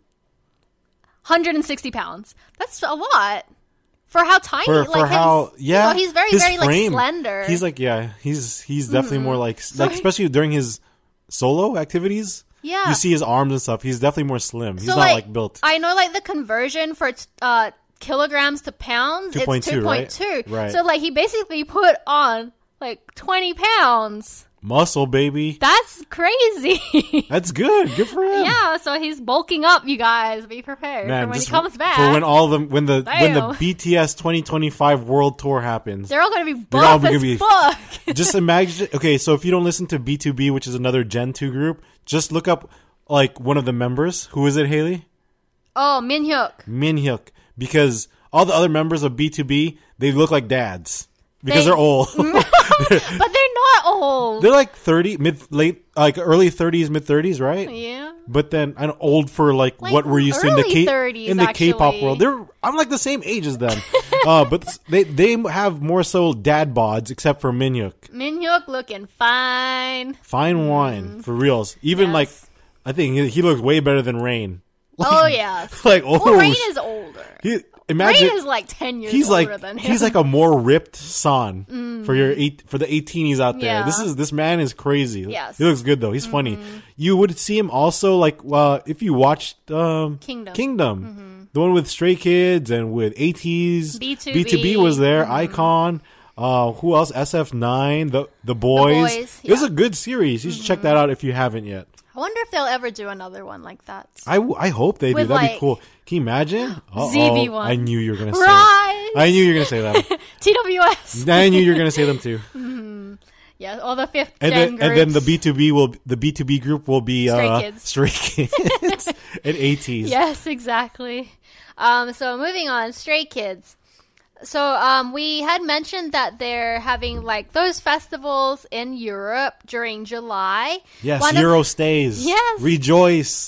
hundred sixty pounds. That's a lot. For how tiny, For, like for how, his, yeah, you know, he's very, his very frame, like slender. He's like, yeah, he's he's definitely more like like he- especially during his solo activities. Yeah. you see his arms and stuff. He's definitely more slim. He's so not like, built. I know like the conversion for uh, kilograms to pounds, it's 2.2, two right? point two. Right. So like he basically put on like twenty pounds. Muscle, baby. That's crazy. That's good. Good for him. Yeah, so he's bulking up, you guys. Be prepared Man, for when he just comes back. for when all the when the when the Damn. B T S twenty twenty-five World Tour happens. They're all going to be They're all buff gonna as be- fuck. Just imagine. Okay, so if you don't listen to B two B, which is another Gen two group, just look up like one of the members. Who is it, Haley? Oh, Minhyuk. Minhyuk, because all the other members of B two B, they look like dads because They- they, are old. But they're not old. They're like thirty, mid, late, like early thirties, mid thirties, right? Yeah. But then I'm old for like, Like, what we're used to in the early K thirties, in the K-pop actually. world. They're I'm like the same age as them, uh, but they they have more so dad bods, except for Minhyuk. Minhyuk looking fine. Fine wine for reals. Even Yes. like I think he, he looks way better than Rain. Oh, yes. Like oh, Well, Rain is older. he, imagine Rain is like ten years he's older like than him. he's like a more ripped San mm. for your eight for the eighteenies out there. Yeah. This is this man is crazy. Yes. He looks good though. He's mm-hmm. funny. You would see him also like uh, if you watched um, Kingdom. Kingdom. Mm-hmm. The one with Stray Kids and with ATEEZ. B two B. B two B was there. Mm-hmm. Icon. Uh, who else? S F nine. The the boys. The Boys, It was yeah. a good series. You should mm-hmm. check that out if you haven't yet. I wonder if they'll ever do another one like that. I, w- I hope they With do. That'd like, be cool. Can you imagine? Uh-oh. Z V one. I knew you were gonna say. Rise. I knew you were gonna say that. T W S. I knew you were gonna say them too. Mm-hmm. Yeah, all the fifth and gen then, groups. and then the B two B will the B two B group will be Stray uh, Kids. Stray Kids and ATEEZ. Yes, exactly. Um, so moving on, Stray Kids. So um, we had mentioned that they're having like those festivals in Europe during July. Yes, One Euro of, stays. Yes. Rejoice.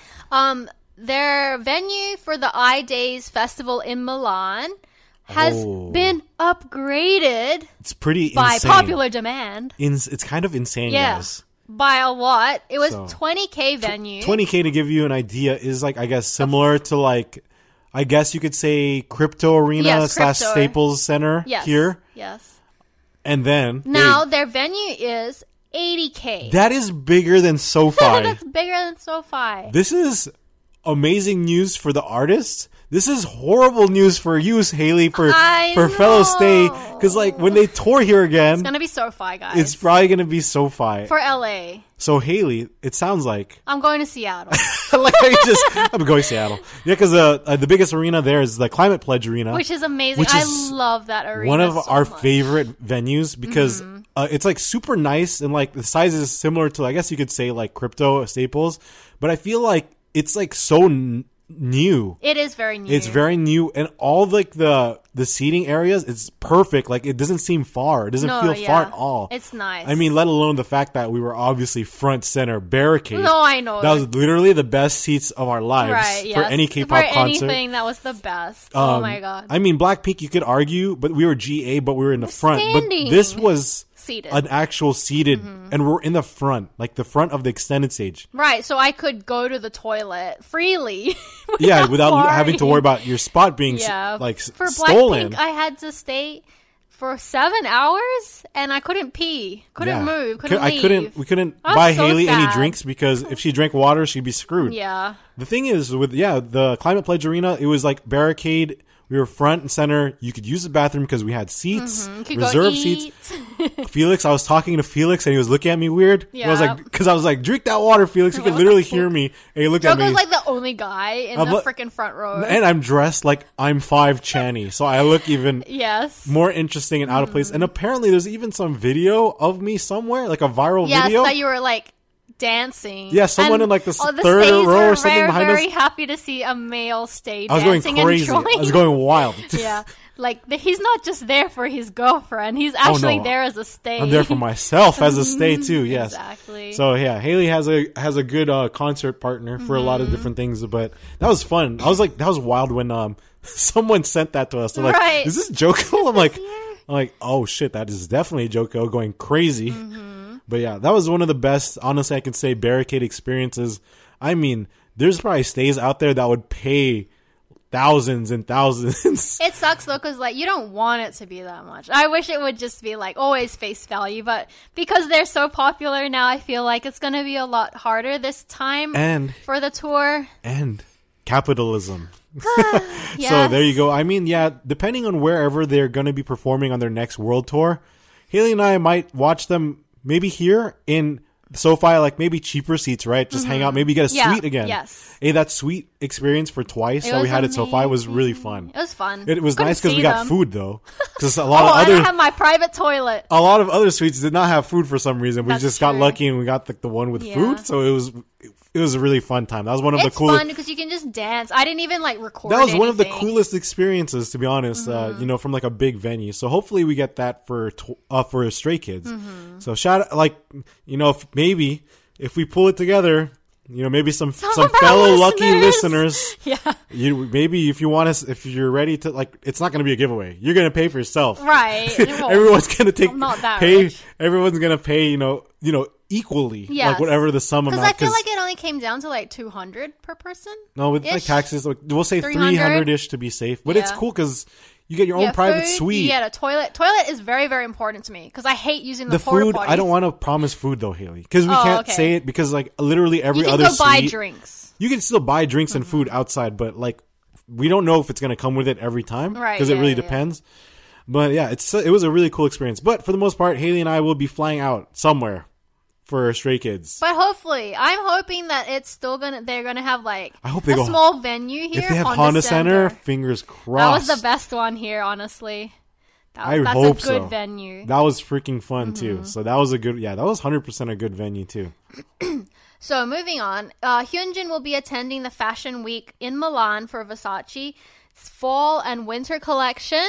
Um, their venue for the iDays festival in Milan has oh. been upgraded. It's pretty by insane. popular demand. In, it's kind of insane, yeah. guys. By a lot. It was So, twenty K venue. twenty K to give you an idea is like I guess similar to like I guess you could say Crypto Arena Yes, slash Crypto. Staples Center yes. here. Yes. And then Now they, their venue is eighty K. that is bigger than SoFi. That's bigger than SoFi. This is amazing news for the artists. This is horrible news for you, Haley, for I for know. fellow stay. Because like when they tour here again, It's gonna be SoFi, guys. it's probably gonna be SoFi. for L A. So Haley, it sounds like I'm going to Seattle. like I just I'm going to Seattle. Yeah, because uh, uh, the biggest arena there is the Climate Pledge Arena, Which is amazing. Which I is love that arena. one of so our much. favorite venues because Mm-hmm. uh, it's like super nice and like the size is similar to I guess you could say like Crypto Staples, but I feel like it's like so n- new. It is very new. It's very new, and all like the the seating areas, it's perfect. Like it doesn't seem far. It doesn't No, feel yeah. far at all. It's nice. I mean, let alone the fact that we were obviously front center barricade. No, I know. That was literally the best seats of our lives right, for yes. any K-pop For concert. anything, that was the best. oh Um, my god. I mean, Blackpink, you could argue, but we were G A, but we were in the front. standing. But this was Seated. an actual seated, Mm-hmm. and we're in the front, like the front of the extended stage. Right, so I could go to the toilet freely. Yeah, without worrying. having to worry about your spot being s- Yeah. like s- For stolen. Blackpink, I had to stay for seven hours, and I couldn't pee, couldn't Yeah. move, couldn't Cou- I leave. couldn't. We couldn't I was buy so Haley any sad. drinks because if she drank water, she'd be screwed. Yeah. The thing is, with yeah, the Climate Pledge Arena, it was like barricade. We were front and center. You could use the bathroom because we had seats, Mm-hmm. Could reserved go seats. eat. Felix, I was talking to Felix and he was looking at me weird. I was Yeah. like, because I was like, drink that water, Felix. You What could the literally fuck? hear me. And he looked at me. Joko's like the only guy in I'm the like- freaking front row. and I'm dressed like I'm five Channy, so I look even yes. more interesting and out of place. And apparently, there's even some video of me somewhere, like a viral Yes, video. that you were like dancing. Yeah, someone And in, like, the all third stays row or were something very, behind very us. happy to see a male stay I was going dancing crazy. and I enjoying. was going wild. yeah, like the, he's not just there for his girlfriend. He's actually Oh, no. there as a stay. I'm there for myself as a stay too. Yes, Exactly. So yeah, Haley has a has a good uh, concert partner for a lot Mm-hmm. of different things. But that was fun. I was like, that was wild when um someone sent that to us. They're like, Right. is this Joko? I'm like, Yeah. I'm like, oh shit, that is definitely Joko going crazy. Mm-hmm. But yeah, that was one of the best. Honestly, I can say barricade experiences. I mean, there's probably stays out there that would pay thousands and thousands. It sucks though, because like you don't want it to be that much. I wish it would just be like always face value, but because they're so popular now, I feel like it's gonna be a lot harder this time and for the tour. and capitalism. Yes. So there you go. I mean, yeah, depending on wherever they're going to be performing on their next world tour, Haley and I might watch them maybe here in SoFi, like maybe cheaper seats, right? Just hang out, maybe get a Yeah, suite again. yes. Hey, that suite experience for twice It that we was had at SoFi was amazing. really fun. It was fun. It was Couldn't nice because see we got them. food though, because a lot Oh, of and other I have my private toilet. a lot of other suites did not have food for some reason. We That's just got true. lucky and we got the, the one with Yeah. food, so it was it was a really fun time. That was one of It's the coolest. fun because you can just dance. I didn't even like record. That was one of the anything. coolest experiences, to be honest. Uh, you know, from like a big venue. So hopefully we get that for tw- uh, for Stray Kids. So shout like you know if maybe if we pull it together, you know maybe some Some some, of our fellow lucky listeners. listeners. Yeah. You maybe if you want us if you're ready to like it's not going to be a giveaway. You're going to pay for yourself. Right. It won't. Everyone's going to take I'm not that pay. rich. Everyone's going to pay. You know. You know. equally, Yes. like whatever the sum Because amount. I feel like it only came down to like two hundred per person. no, with like ish. taxes, like, we'll say three three hundred hundred ish to be safe. But it's Yeah. cool because you get your own Yeah, private food, suite. You get a toilet. Toilet is very, very important to me because I hate using the, The porta food, potties. I don't want to promise food though, Haley, because we Oh, can't okay. say it because like literally every You can other go buy suite, drinks. you can still buy drinks and Mm-hmm. food outside, but like we don't know if it's going to come with it every time, Right, Because it yeah, really yeah, yeah. depends. But yeah, it's it was a really cool experience. But for the most part, Haley and I will be flying out somewhere for Stray Kids. But hopefully, I'm hoping that it's still gonna. They're gonna have like I hope they a go- small venue here. If they have Honda, Honda Center, Center. fingers That crossed. was the best one here, honestly. That, I that's hope a good so. venue. That was freaking fun Mm-hmm. too. So that was a good, yeah, that was one hundred percent a good venue too. So moving on, uh, Hyunjin will be attending the Fashion Week in Milan for Versace's fall and winter collection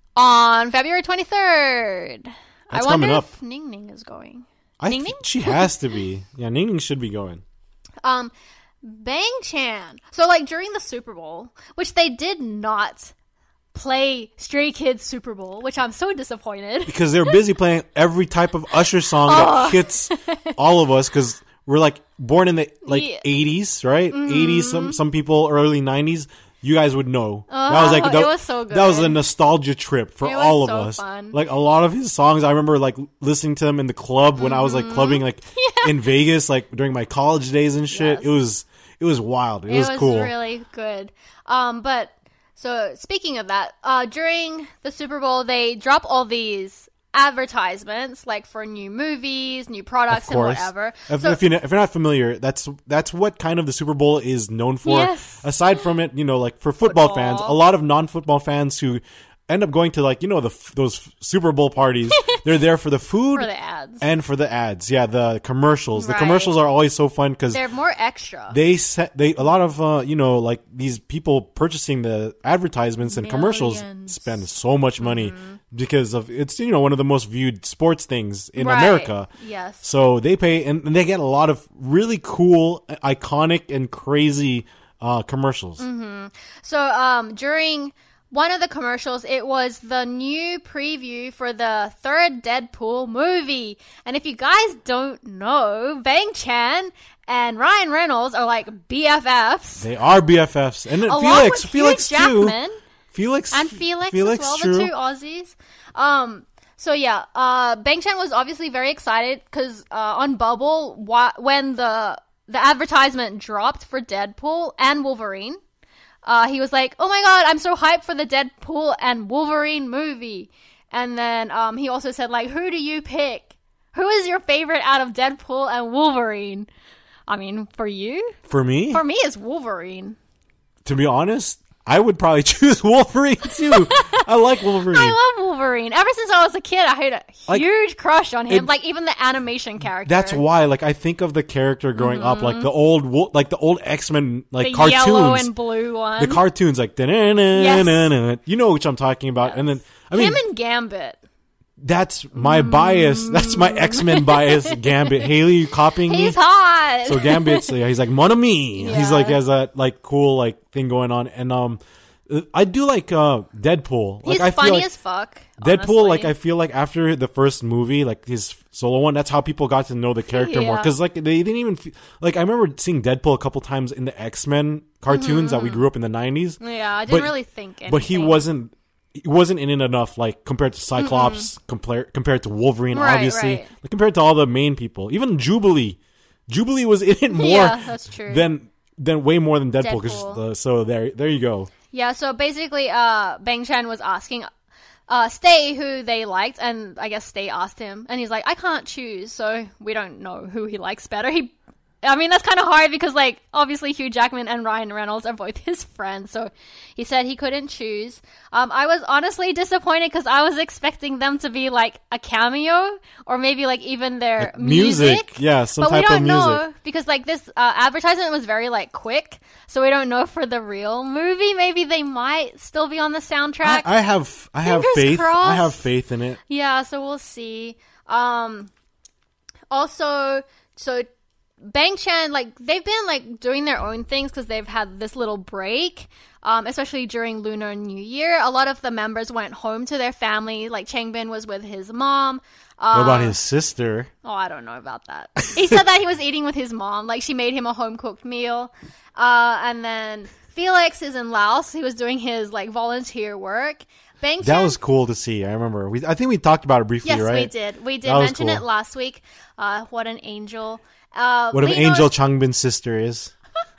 on February twenty-third. I That's wonder coming up. if Ning Ning is going. I Ning think Ning? she has to be. Yeah, Ning Ning should be going. Um, Bang Chan. So like during the Super Bowl, which they did not play Stray Kids Super Bowl, which I'm so disappointed. Because they're busy playing every type of Usher song that hits all of us. Because we're like born in the like Yeah. eighties, right? Mm-hmm. eighties. Some some people early nineties. You guys would know. that was like Oh, that, it was so that was good. a nostalgia trip for It was all of so us. fun. Like a lot of his songs, I remember like listening to them in the club when I was like clubbing like in Vegas, like during my college days and shit. Mm-hmm. Yes. It was it was wild. It, It was, was cool. really good. Um, but so speaking of that, uh, during the Super Bowl, they drop all these advertisements like for new movies, new products, Of and course. whatever. If, So- if, you're, not- if you're not familiar, that's that's what kind of the Super Bowl is known for. Yes. Aside from it, you know, like for football, Football. fans, a lot of non-football fans who end up going to like you know the f- those Super Bowl parties, they're there for the food For the ads. and for the ads. Yeah, the commercials. The Right. commercials are always so fun because They're more extra. they set they a lot of uh you know like these people purchasing the advertisements and commercials Millions. spend so much money because of it's you know one of the most viewed sports things in Right. America. Yes. So they pay and, and they get a lot of really cool, iconic, and crazy uh, commercials. So um, during one of the commercials, it was the new preview for the third Deadpool movie. And if you guys don't know, Bang Chan and Ryan Reynolds are like B F Fs. They are B F Fs, and then Along Felix, with Felix Hugh too. Jackman. Felix And Felix, Felix, as well, true. the two Aussies. Um, so yeah, uh, Bang Chan was obviously very excited because uh, on Bubble, wh- when the the advertisement dropped for Deadpool and Wolverine, uh, he was like, "Oh my god, I'm so hyped for the Deadpool and Wolverine movie." And then um, he also said, like, "Who do you pick? Who is your favorite out of Deadpool and Wolverine?" I mean, for you, For me, for me, it's Wolverine. to be honest, I would probably choose Wolverine too. I like Wolverine. I love Wolverine. Ever since I was a kid, I had a Like, huge crush on him. it- like even the animation character. That's why, like, I think of the character growing up, like the old, Wo- like the old X Men, like the cartoons, yellow and blue one. the cartoons, like, da-na-na-na-na. You know which I'm talking about, and then I mean, him and Gambit. that's my bias. That's my X Men bias. Gambit, Haley, you copying He's me? hot. So Gambit's yeah, he's like mon ami. He's Yeah. like has that like cool like thing going on, and um, I do like uh Deadpool. Like He's I feel funny like as fuck. Deadpool. honestly. Like I feel like after the first movie, like his solo one, that's how people got to know the character more. Yeah. Because like they didn't even fe- like I remember seeing Deadpool a couple times in the X Men cartoons that we grew up in the nineties. Yeah, I didn't but- really think anything. But he wasn't. He wasn't in it enough, like compared to Cyclops, compared compared to Wolverine, Right, obviously, right. like, compared to all the main people. Even Jubilee, Jubilee was in it more Yeah, that's true. than than way more than Deadpool. 'cause Deadpool. the- so there, there you go. Yeah, so basically, uh, Bang Chan was asking uh, Stay who they liked, and I guess Stay asked him, and he's like, I can't choose, so we don't know who he likes better. He, I mean, that's kind of hard because, like, obviously Hugh Jackman and Ryan Reynolds are both his friends, so he said he couldn't choose. Um, I was honestly disappointed because I was expecting them to be, like, a cameo, or maybe, like, even their Like music. music. Yeah, some but type we of don't music. know because like this uh, advertisement was very like quick, so we don't know for the real movie. Maybe they might still be on the soundtrack. I, I have, I have Fingers faith. I crossed. have faith in it. yeah, so we'll see. Um, also, so Bang Chan, like they've been like doing their own things because they've had this little break. Um, especially during Lunar New Year, a lot of the members went home to their family. Like Changbin was with his mom. What about his sister? Oh, I don't know about that. He said that he was eating with his mom. Like, she made him a home-cooked meal. Uh, and then Felix is in Laos. He was doing his, like, volunteer work. Bang That Chan- was cool to see. I remember. We, I think we talked about it briefly, Yes, right? we did. We did That was mention cool. it last week. Uh, what an angel. Uh, What if Lino- Angel Changbin's sister is?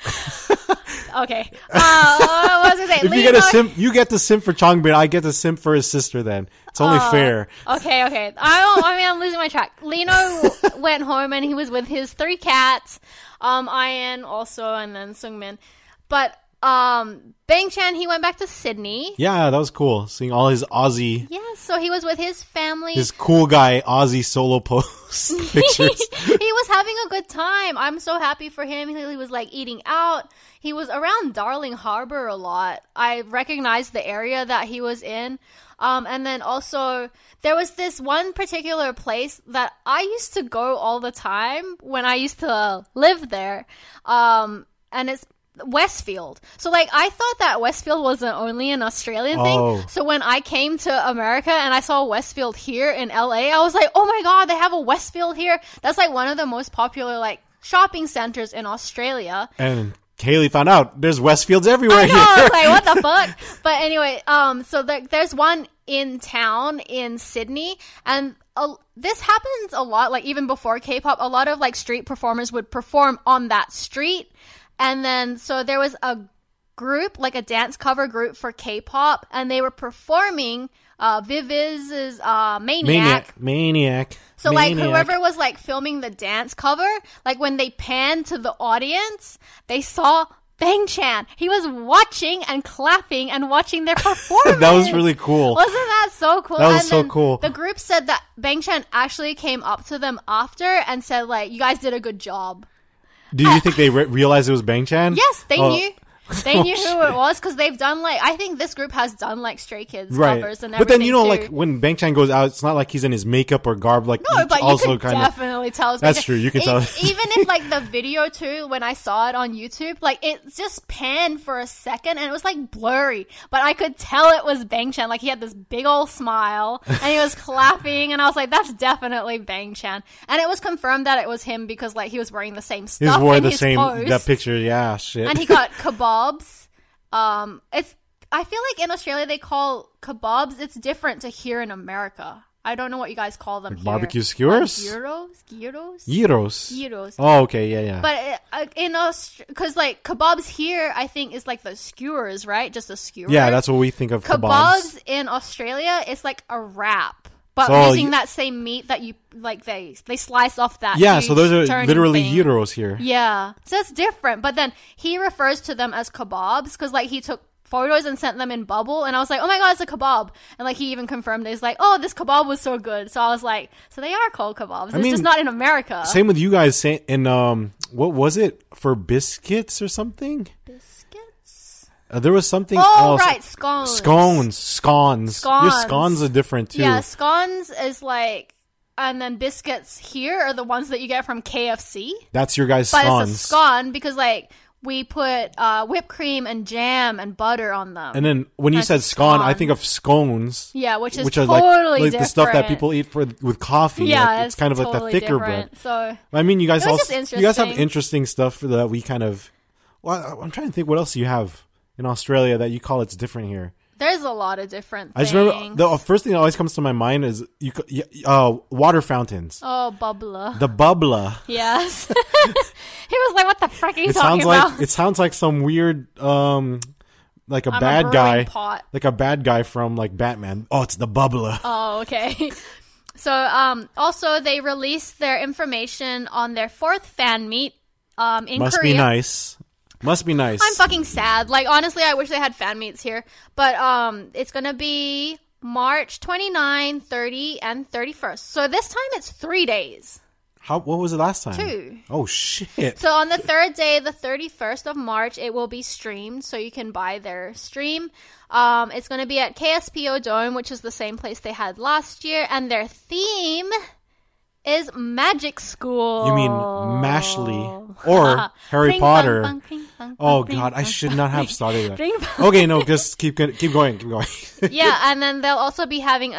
Okay. Uh, what was I going to say? If you Lino- get a simp, you get the simp for Changbin. I get the simp for his sister. Then it's only Oh, fair. Okay, okay. I don't, I mean, I'm losing my track. Lino went home and he was with his three cats. Um, Ian also, and then Sungmin. But um, Bang Chan, he went back to Sydney. Yeah, that was cool. Seeing all his Aussie, Yeah, so he was with his family. his cool guy Aussie solo post pictures. He was having a good time. I'm so happy for him. He, he was like eating out. He was around Darling Harbour a lot. I recognized the area that he was in. Um, and then also there was this one particular place that I used to go all the time when I used to live there. Um, and it's Westfield. So like I thought that Westfield wasn't only an Australian Oh. thing. So when I came to America and I saw Westfield here in L A, I was like, "Oh my god, they have a Westfield here." That's like one of the most popular like shopping centers in Australia. And Kaylee found out there's Westfields everywhere I know, I here. was like, what the fuck? But anyway, um, so there, there's one in town in Sydney, and uh, this happens a lot. Like even before K-pop, a lot of like street performers would perform on that street. And then, so there was a group, like a dance cover group for K-pop, and they were performing uh, Viviz's uh, Maniac. Maniac, maniac. So, like, maniac. whoever was, like, filming the dance cover, like, when they panned to the audience, they saw Bang Chan. He was watching and clapping and watching their performance. That was really cool. Wasn't that so cool? That was and so then cool. The group said that Bang Chan actually came up to them after and said, like, you guys did a good job. Do you think they re- realized it was Bang Chan? Yes, they Oh. knew. They knew who it was because they've done like I think this group has done like Stray Kids Right. covers and But everything. then, you know, too. like, when Bang Chan goes out, it's not like he's in his makeup or garb. Like, No, he but you also can kind of. definitely tell. it's That's Bang Chan. true, you can E- tell. Even if like the video too, when I saw it on YouTube, like it just panned for a second and it was like blurry, but I could tell it was Bang Chan. Like he had this big old smile and he was clapping, and I was like, "That's definitely Bang Chan." And it was confirmed that it was him because like he was wearing the same He stuff. wore in the his same. post. That picture, yeah, shit. And he got kebabs. Um, it's. I feel like in Australia they call kebabs. It's different to here in America. I don't know what you guys call them here. barbecue skewers? Like gyros, gyros, Gyros. gyros. Oh, okay, yeah, yeah. But uh, in Australia, because like kebabs here, I think is like the skewers, right? Just a skewer. yeah, that's what we think of kebabs. kebabs in Australia. It's like a wrap, but So using you- that same meat that you like they they slice off that. Yeah, so huge those are turning literally thing. gyros here. Yeah, so it's different. But then he refers to them as kebabs because like he took photos and sent them in bubble, and I was like, oh my god, it's a kebab. And like he even confirmed it. He's like, oh, this kebab was so good. So I was like, so they are called kebabs. It's mean, just not in America. Same with you guys saying, and um, what was it for biscuits or something? Biscuits. Uh, there was something Oh else. right, scones. Scones, scones. Your Scones. scones are different too. Yeah, scones is like, and then biscuits here are the ones that you get from K F C. That's your guys' But scones. it's a scone because like we put uh, whipped cream and jam and butter on them. And then when you That's said scone, I scone. think of scones. Yeah, which is which are totally like, like the stuff that different. people eat for with coffee. Yeah, like, it's kind of like totally the thicker different. bread. So I mean, you guys It was also just you guys have interesting. interesting stuff that we kind of. Well, I'm trying to think what else you have in Australia that you call it's different here. there's a lot of different I just things. remember the first thing that always comes to my mind is you c- y- uh water fountains. Oh, bubbler. The bubbler. Yes. He was like, what the frick are you It talking sounds like about? it sounds like some weird um like a I'm a bad brewing guy. pot. Like a bad guy from like Batman. Oh, it's the bubbler. Oh, okay. So, um, also they released their information on their fourth fan meet, um, in Must Korea. be nice. Must be nice. I'm fucking sad. Like, honestly, I wish they had fan meets here. But, um, it's gonna be March twenty-ninth, thirtieth, and thirty-first. So this time it's three days. How? What was it last time? Two. Oh shit! So on the third day, the thirty-first of March, it will be streamed, so you can buy their stream. Um, it's going to be at K S P O Dome, which is the same place they had last year, and their theme is Magic School. You mean Mashley or Harry Ping, Potter? pong, pong, ping, pong, Oh pong, ping, god, I pong, should pong, not have ping. started Ping, that. pong. Okay, no, just keep go- keep going, keep going. Yeah, and then they'll also be having a s-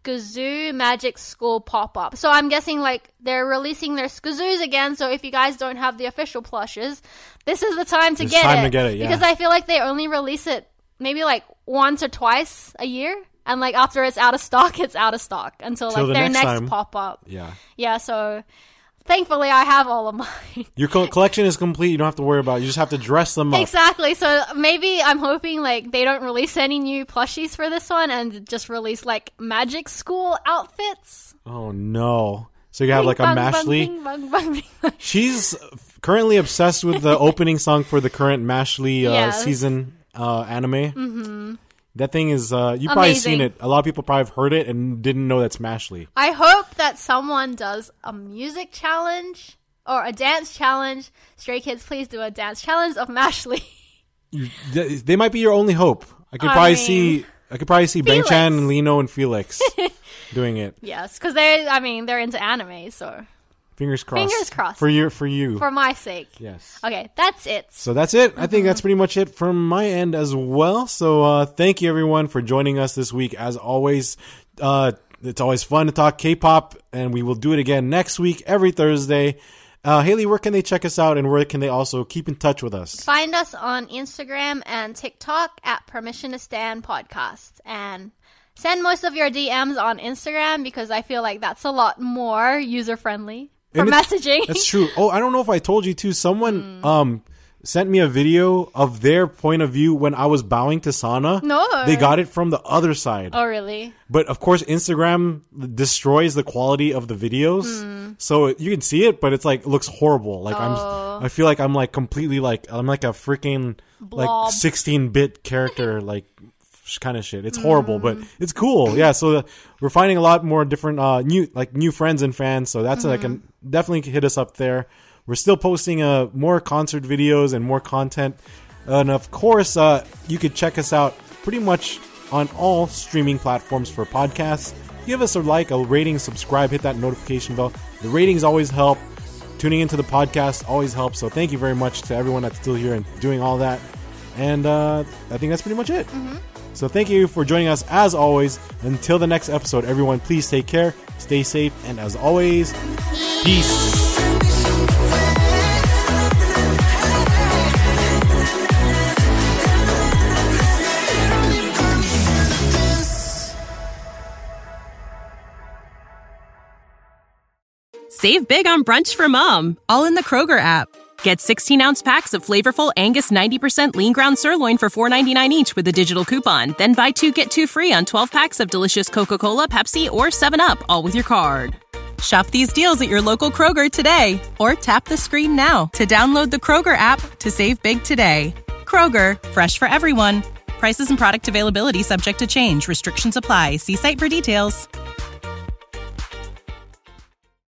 Skazoo Magic School pop-up. So I'm guessing like they're releasing their Skazoos again. So if you guys don't have the official plushes, this is the time to It's get time it. to get it, yeah. Because I feel like they only release it maybe like once or twice a year. And like after it's out of stock, it's out of stock until Till like the their next next time. pop-up. Yeah. Yeah, so thankfully I have all of mine. Your co- collection is complete. You don't have to worry about it. You just have to dress them up. Exactly. So maybe I'm hoping like they don't release any new plushies for this one and just release like magic school outfits. Oh, no. So you have like a Bing, bang, Mashley. bang, bang, bang, bing, bang. She's currently obsessed with the opening song for the current Mashley uh, Yes. season uh, anime. Mm-hmm. That thing is, uh, you've probably Amazing. seen it. A lot of people probably have heard it and didn't know that's Mashley. I hope that someone does a music challenge or a dance challenge. Stray Kids, please do a dance challenge of Mashley. You, they, they might be your only hope. I could I probably mean, see, I could probably see Felix. Bang-chan and Lino and Felix doing it. Yes, because they're, I mean, they're into anime, so Fingers crossed. Fingers crossed. for you. For you. for my sake. yes. Okay, that's it. So that's it. I think that's pretty much it from my end as well. So uh, thank you everyone for joining us this week. As always, uh, it's always fun to talk K-pop, and we will do it again next week every Thursday. Uh, Haley, where can they check us out, and where can they also keep in touch with us? Find us on Instagram and TikTok at Permission to Stand Podcast. And send most of your D Ms on Instagram because I feel like that's a lot more user-friendly for And it's- messaging. That's true. Oh, I don't know if I told you too. Someone um sent me a video of their point of view when I was bowing to Sana. No. They got it from the other side. Oh, really? But of course, Instagram destroys the quality of the videos, Hmm. so you can see it, but it's like it looks horrible. Like Oh. I'm, I feel like I'm like completely like I'm like a freaking like Blob. sixteen bit character, like kind of shit. It's horrible, but it's cool. Yeah, so uh, we're finding a lot more different uh new like new friends and fans. So that's like a, definitely hit us up there. We're still posting uh more concert videos and more content, and of course, uh you could check us out pretty much on all streaming platforms for podcasts. Give us a like, a rating, subscribe, hit that notification bell. The ratings always help. Tuning into the podcast always helps. So thank you very much to everyone that's still here and doing all that. And uh, I think that's pretty much it. Mm-hmm. So thank you for joining us as always. Until the next episode, everyone, please take care, stay safe, and as always, peace. Save big on brunch for mom, all in the Kroger app. Get sixteen-ounce packs of flavorful Angus ninety percent lean ground sirloin for four ninety-nine each with a digital coupon. Then buy two, get two free on twelve packs of delicious Coca-Cola, Pepsi, or seven up, all with your card. Shop these deals at your local Kroger today, or tap the screen now to download the Kroger app to save big today. Kroger, fresh for everyone. Prices and product availability subject to change. Restrictions apply. See site for details.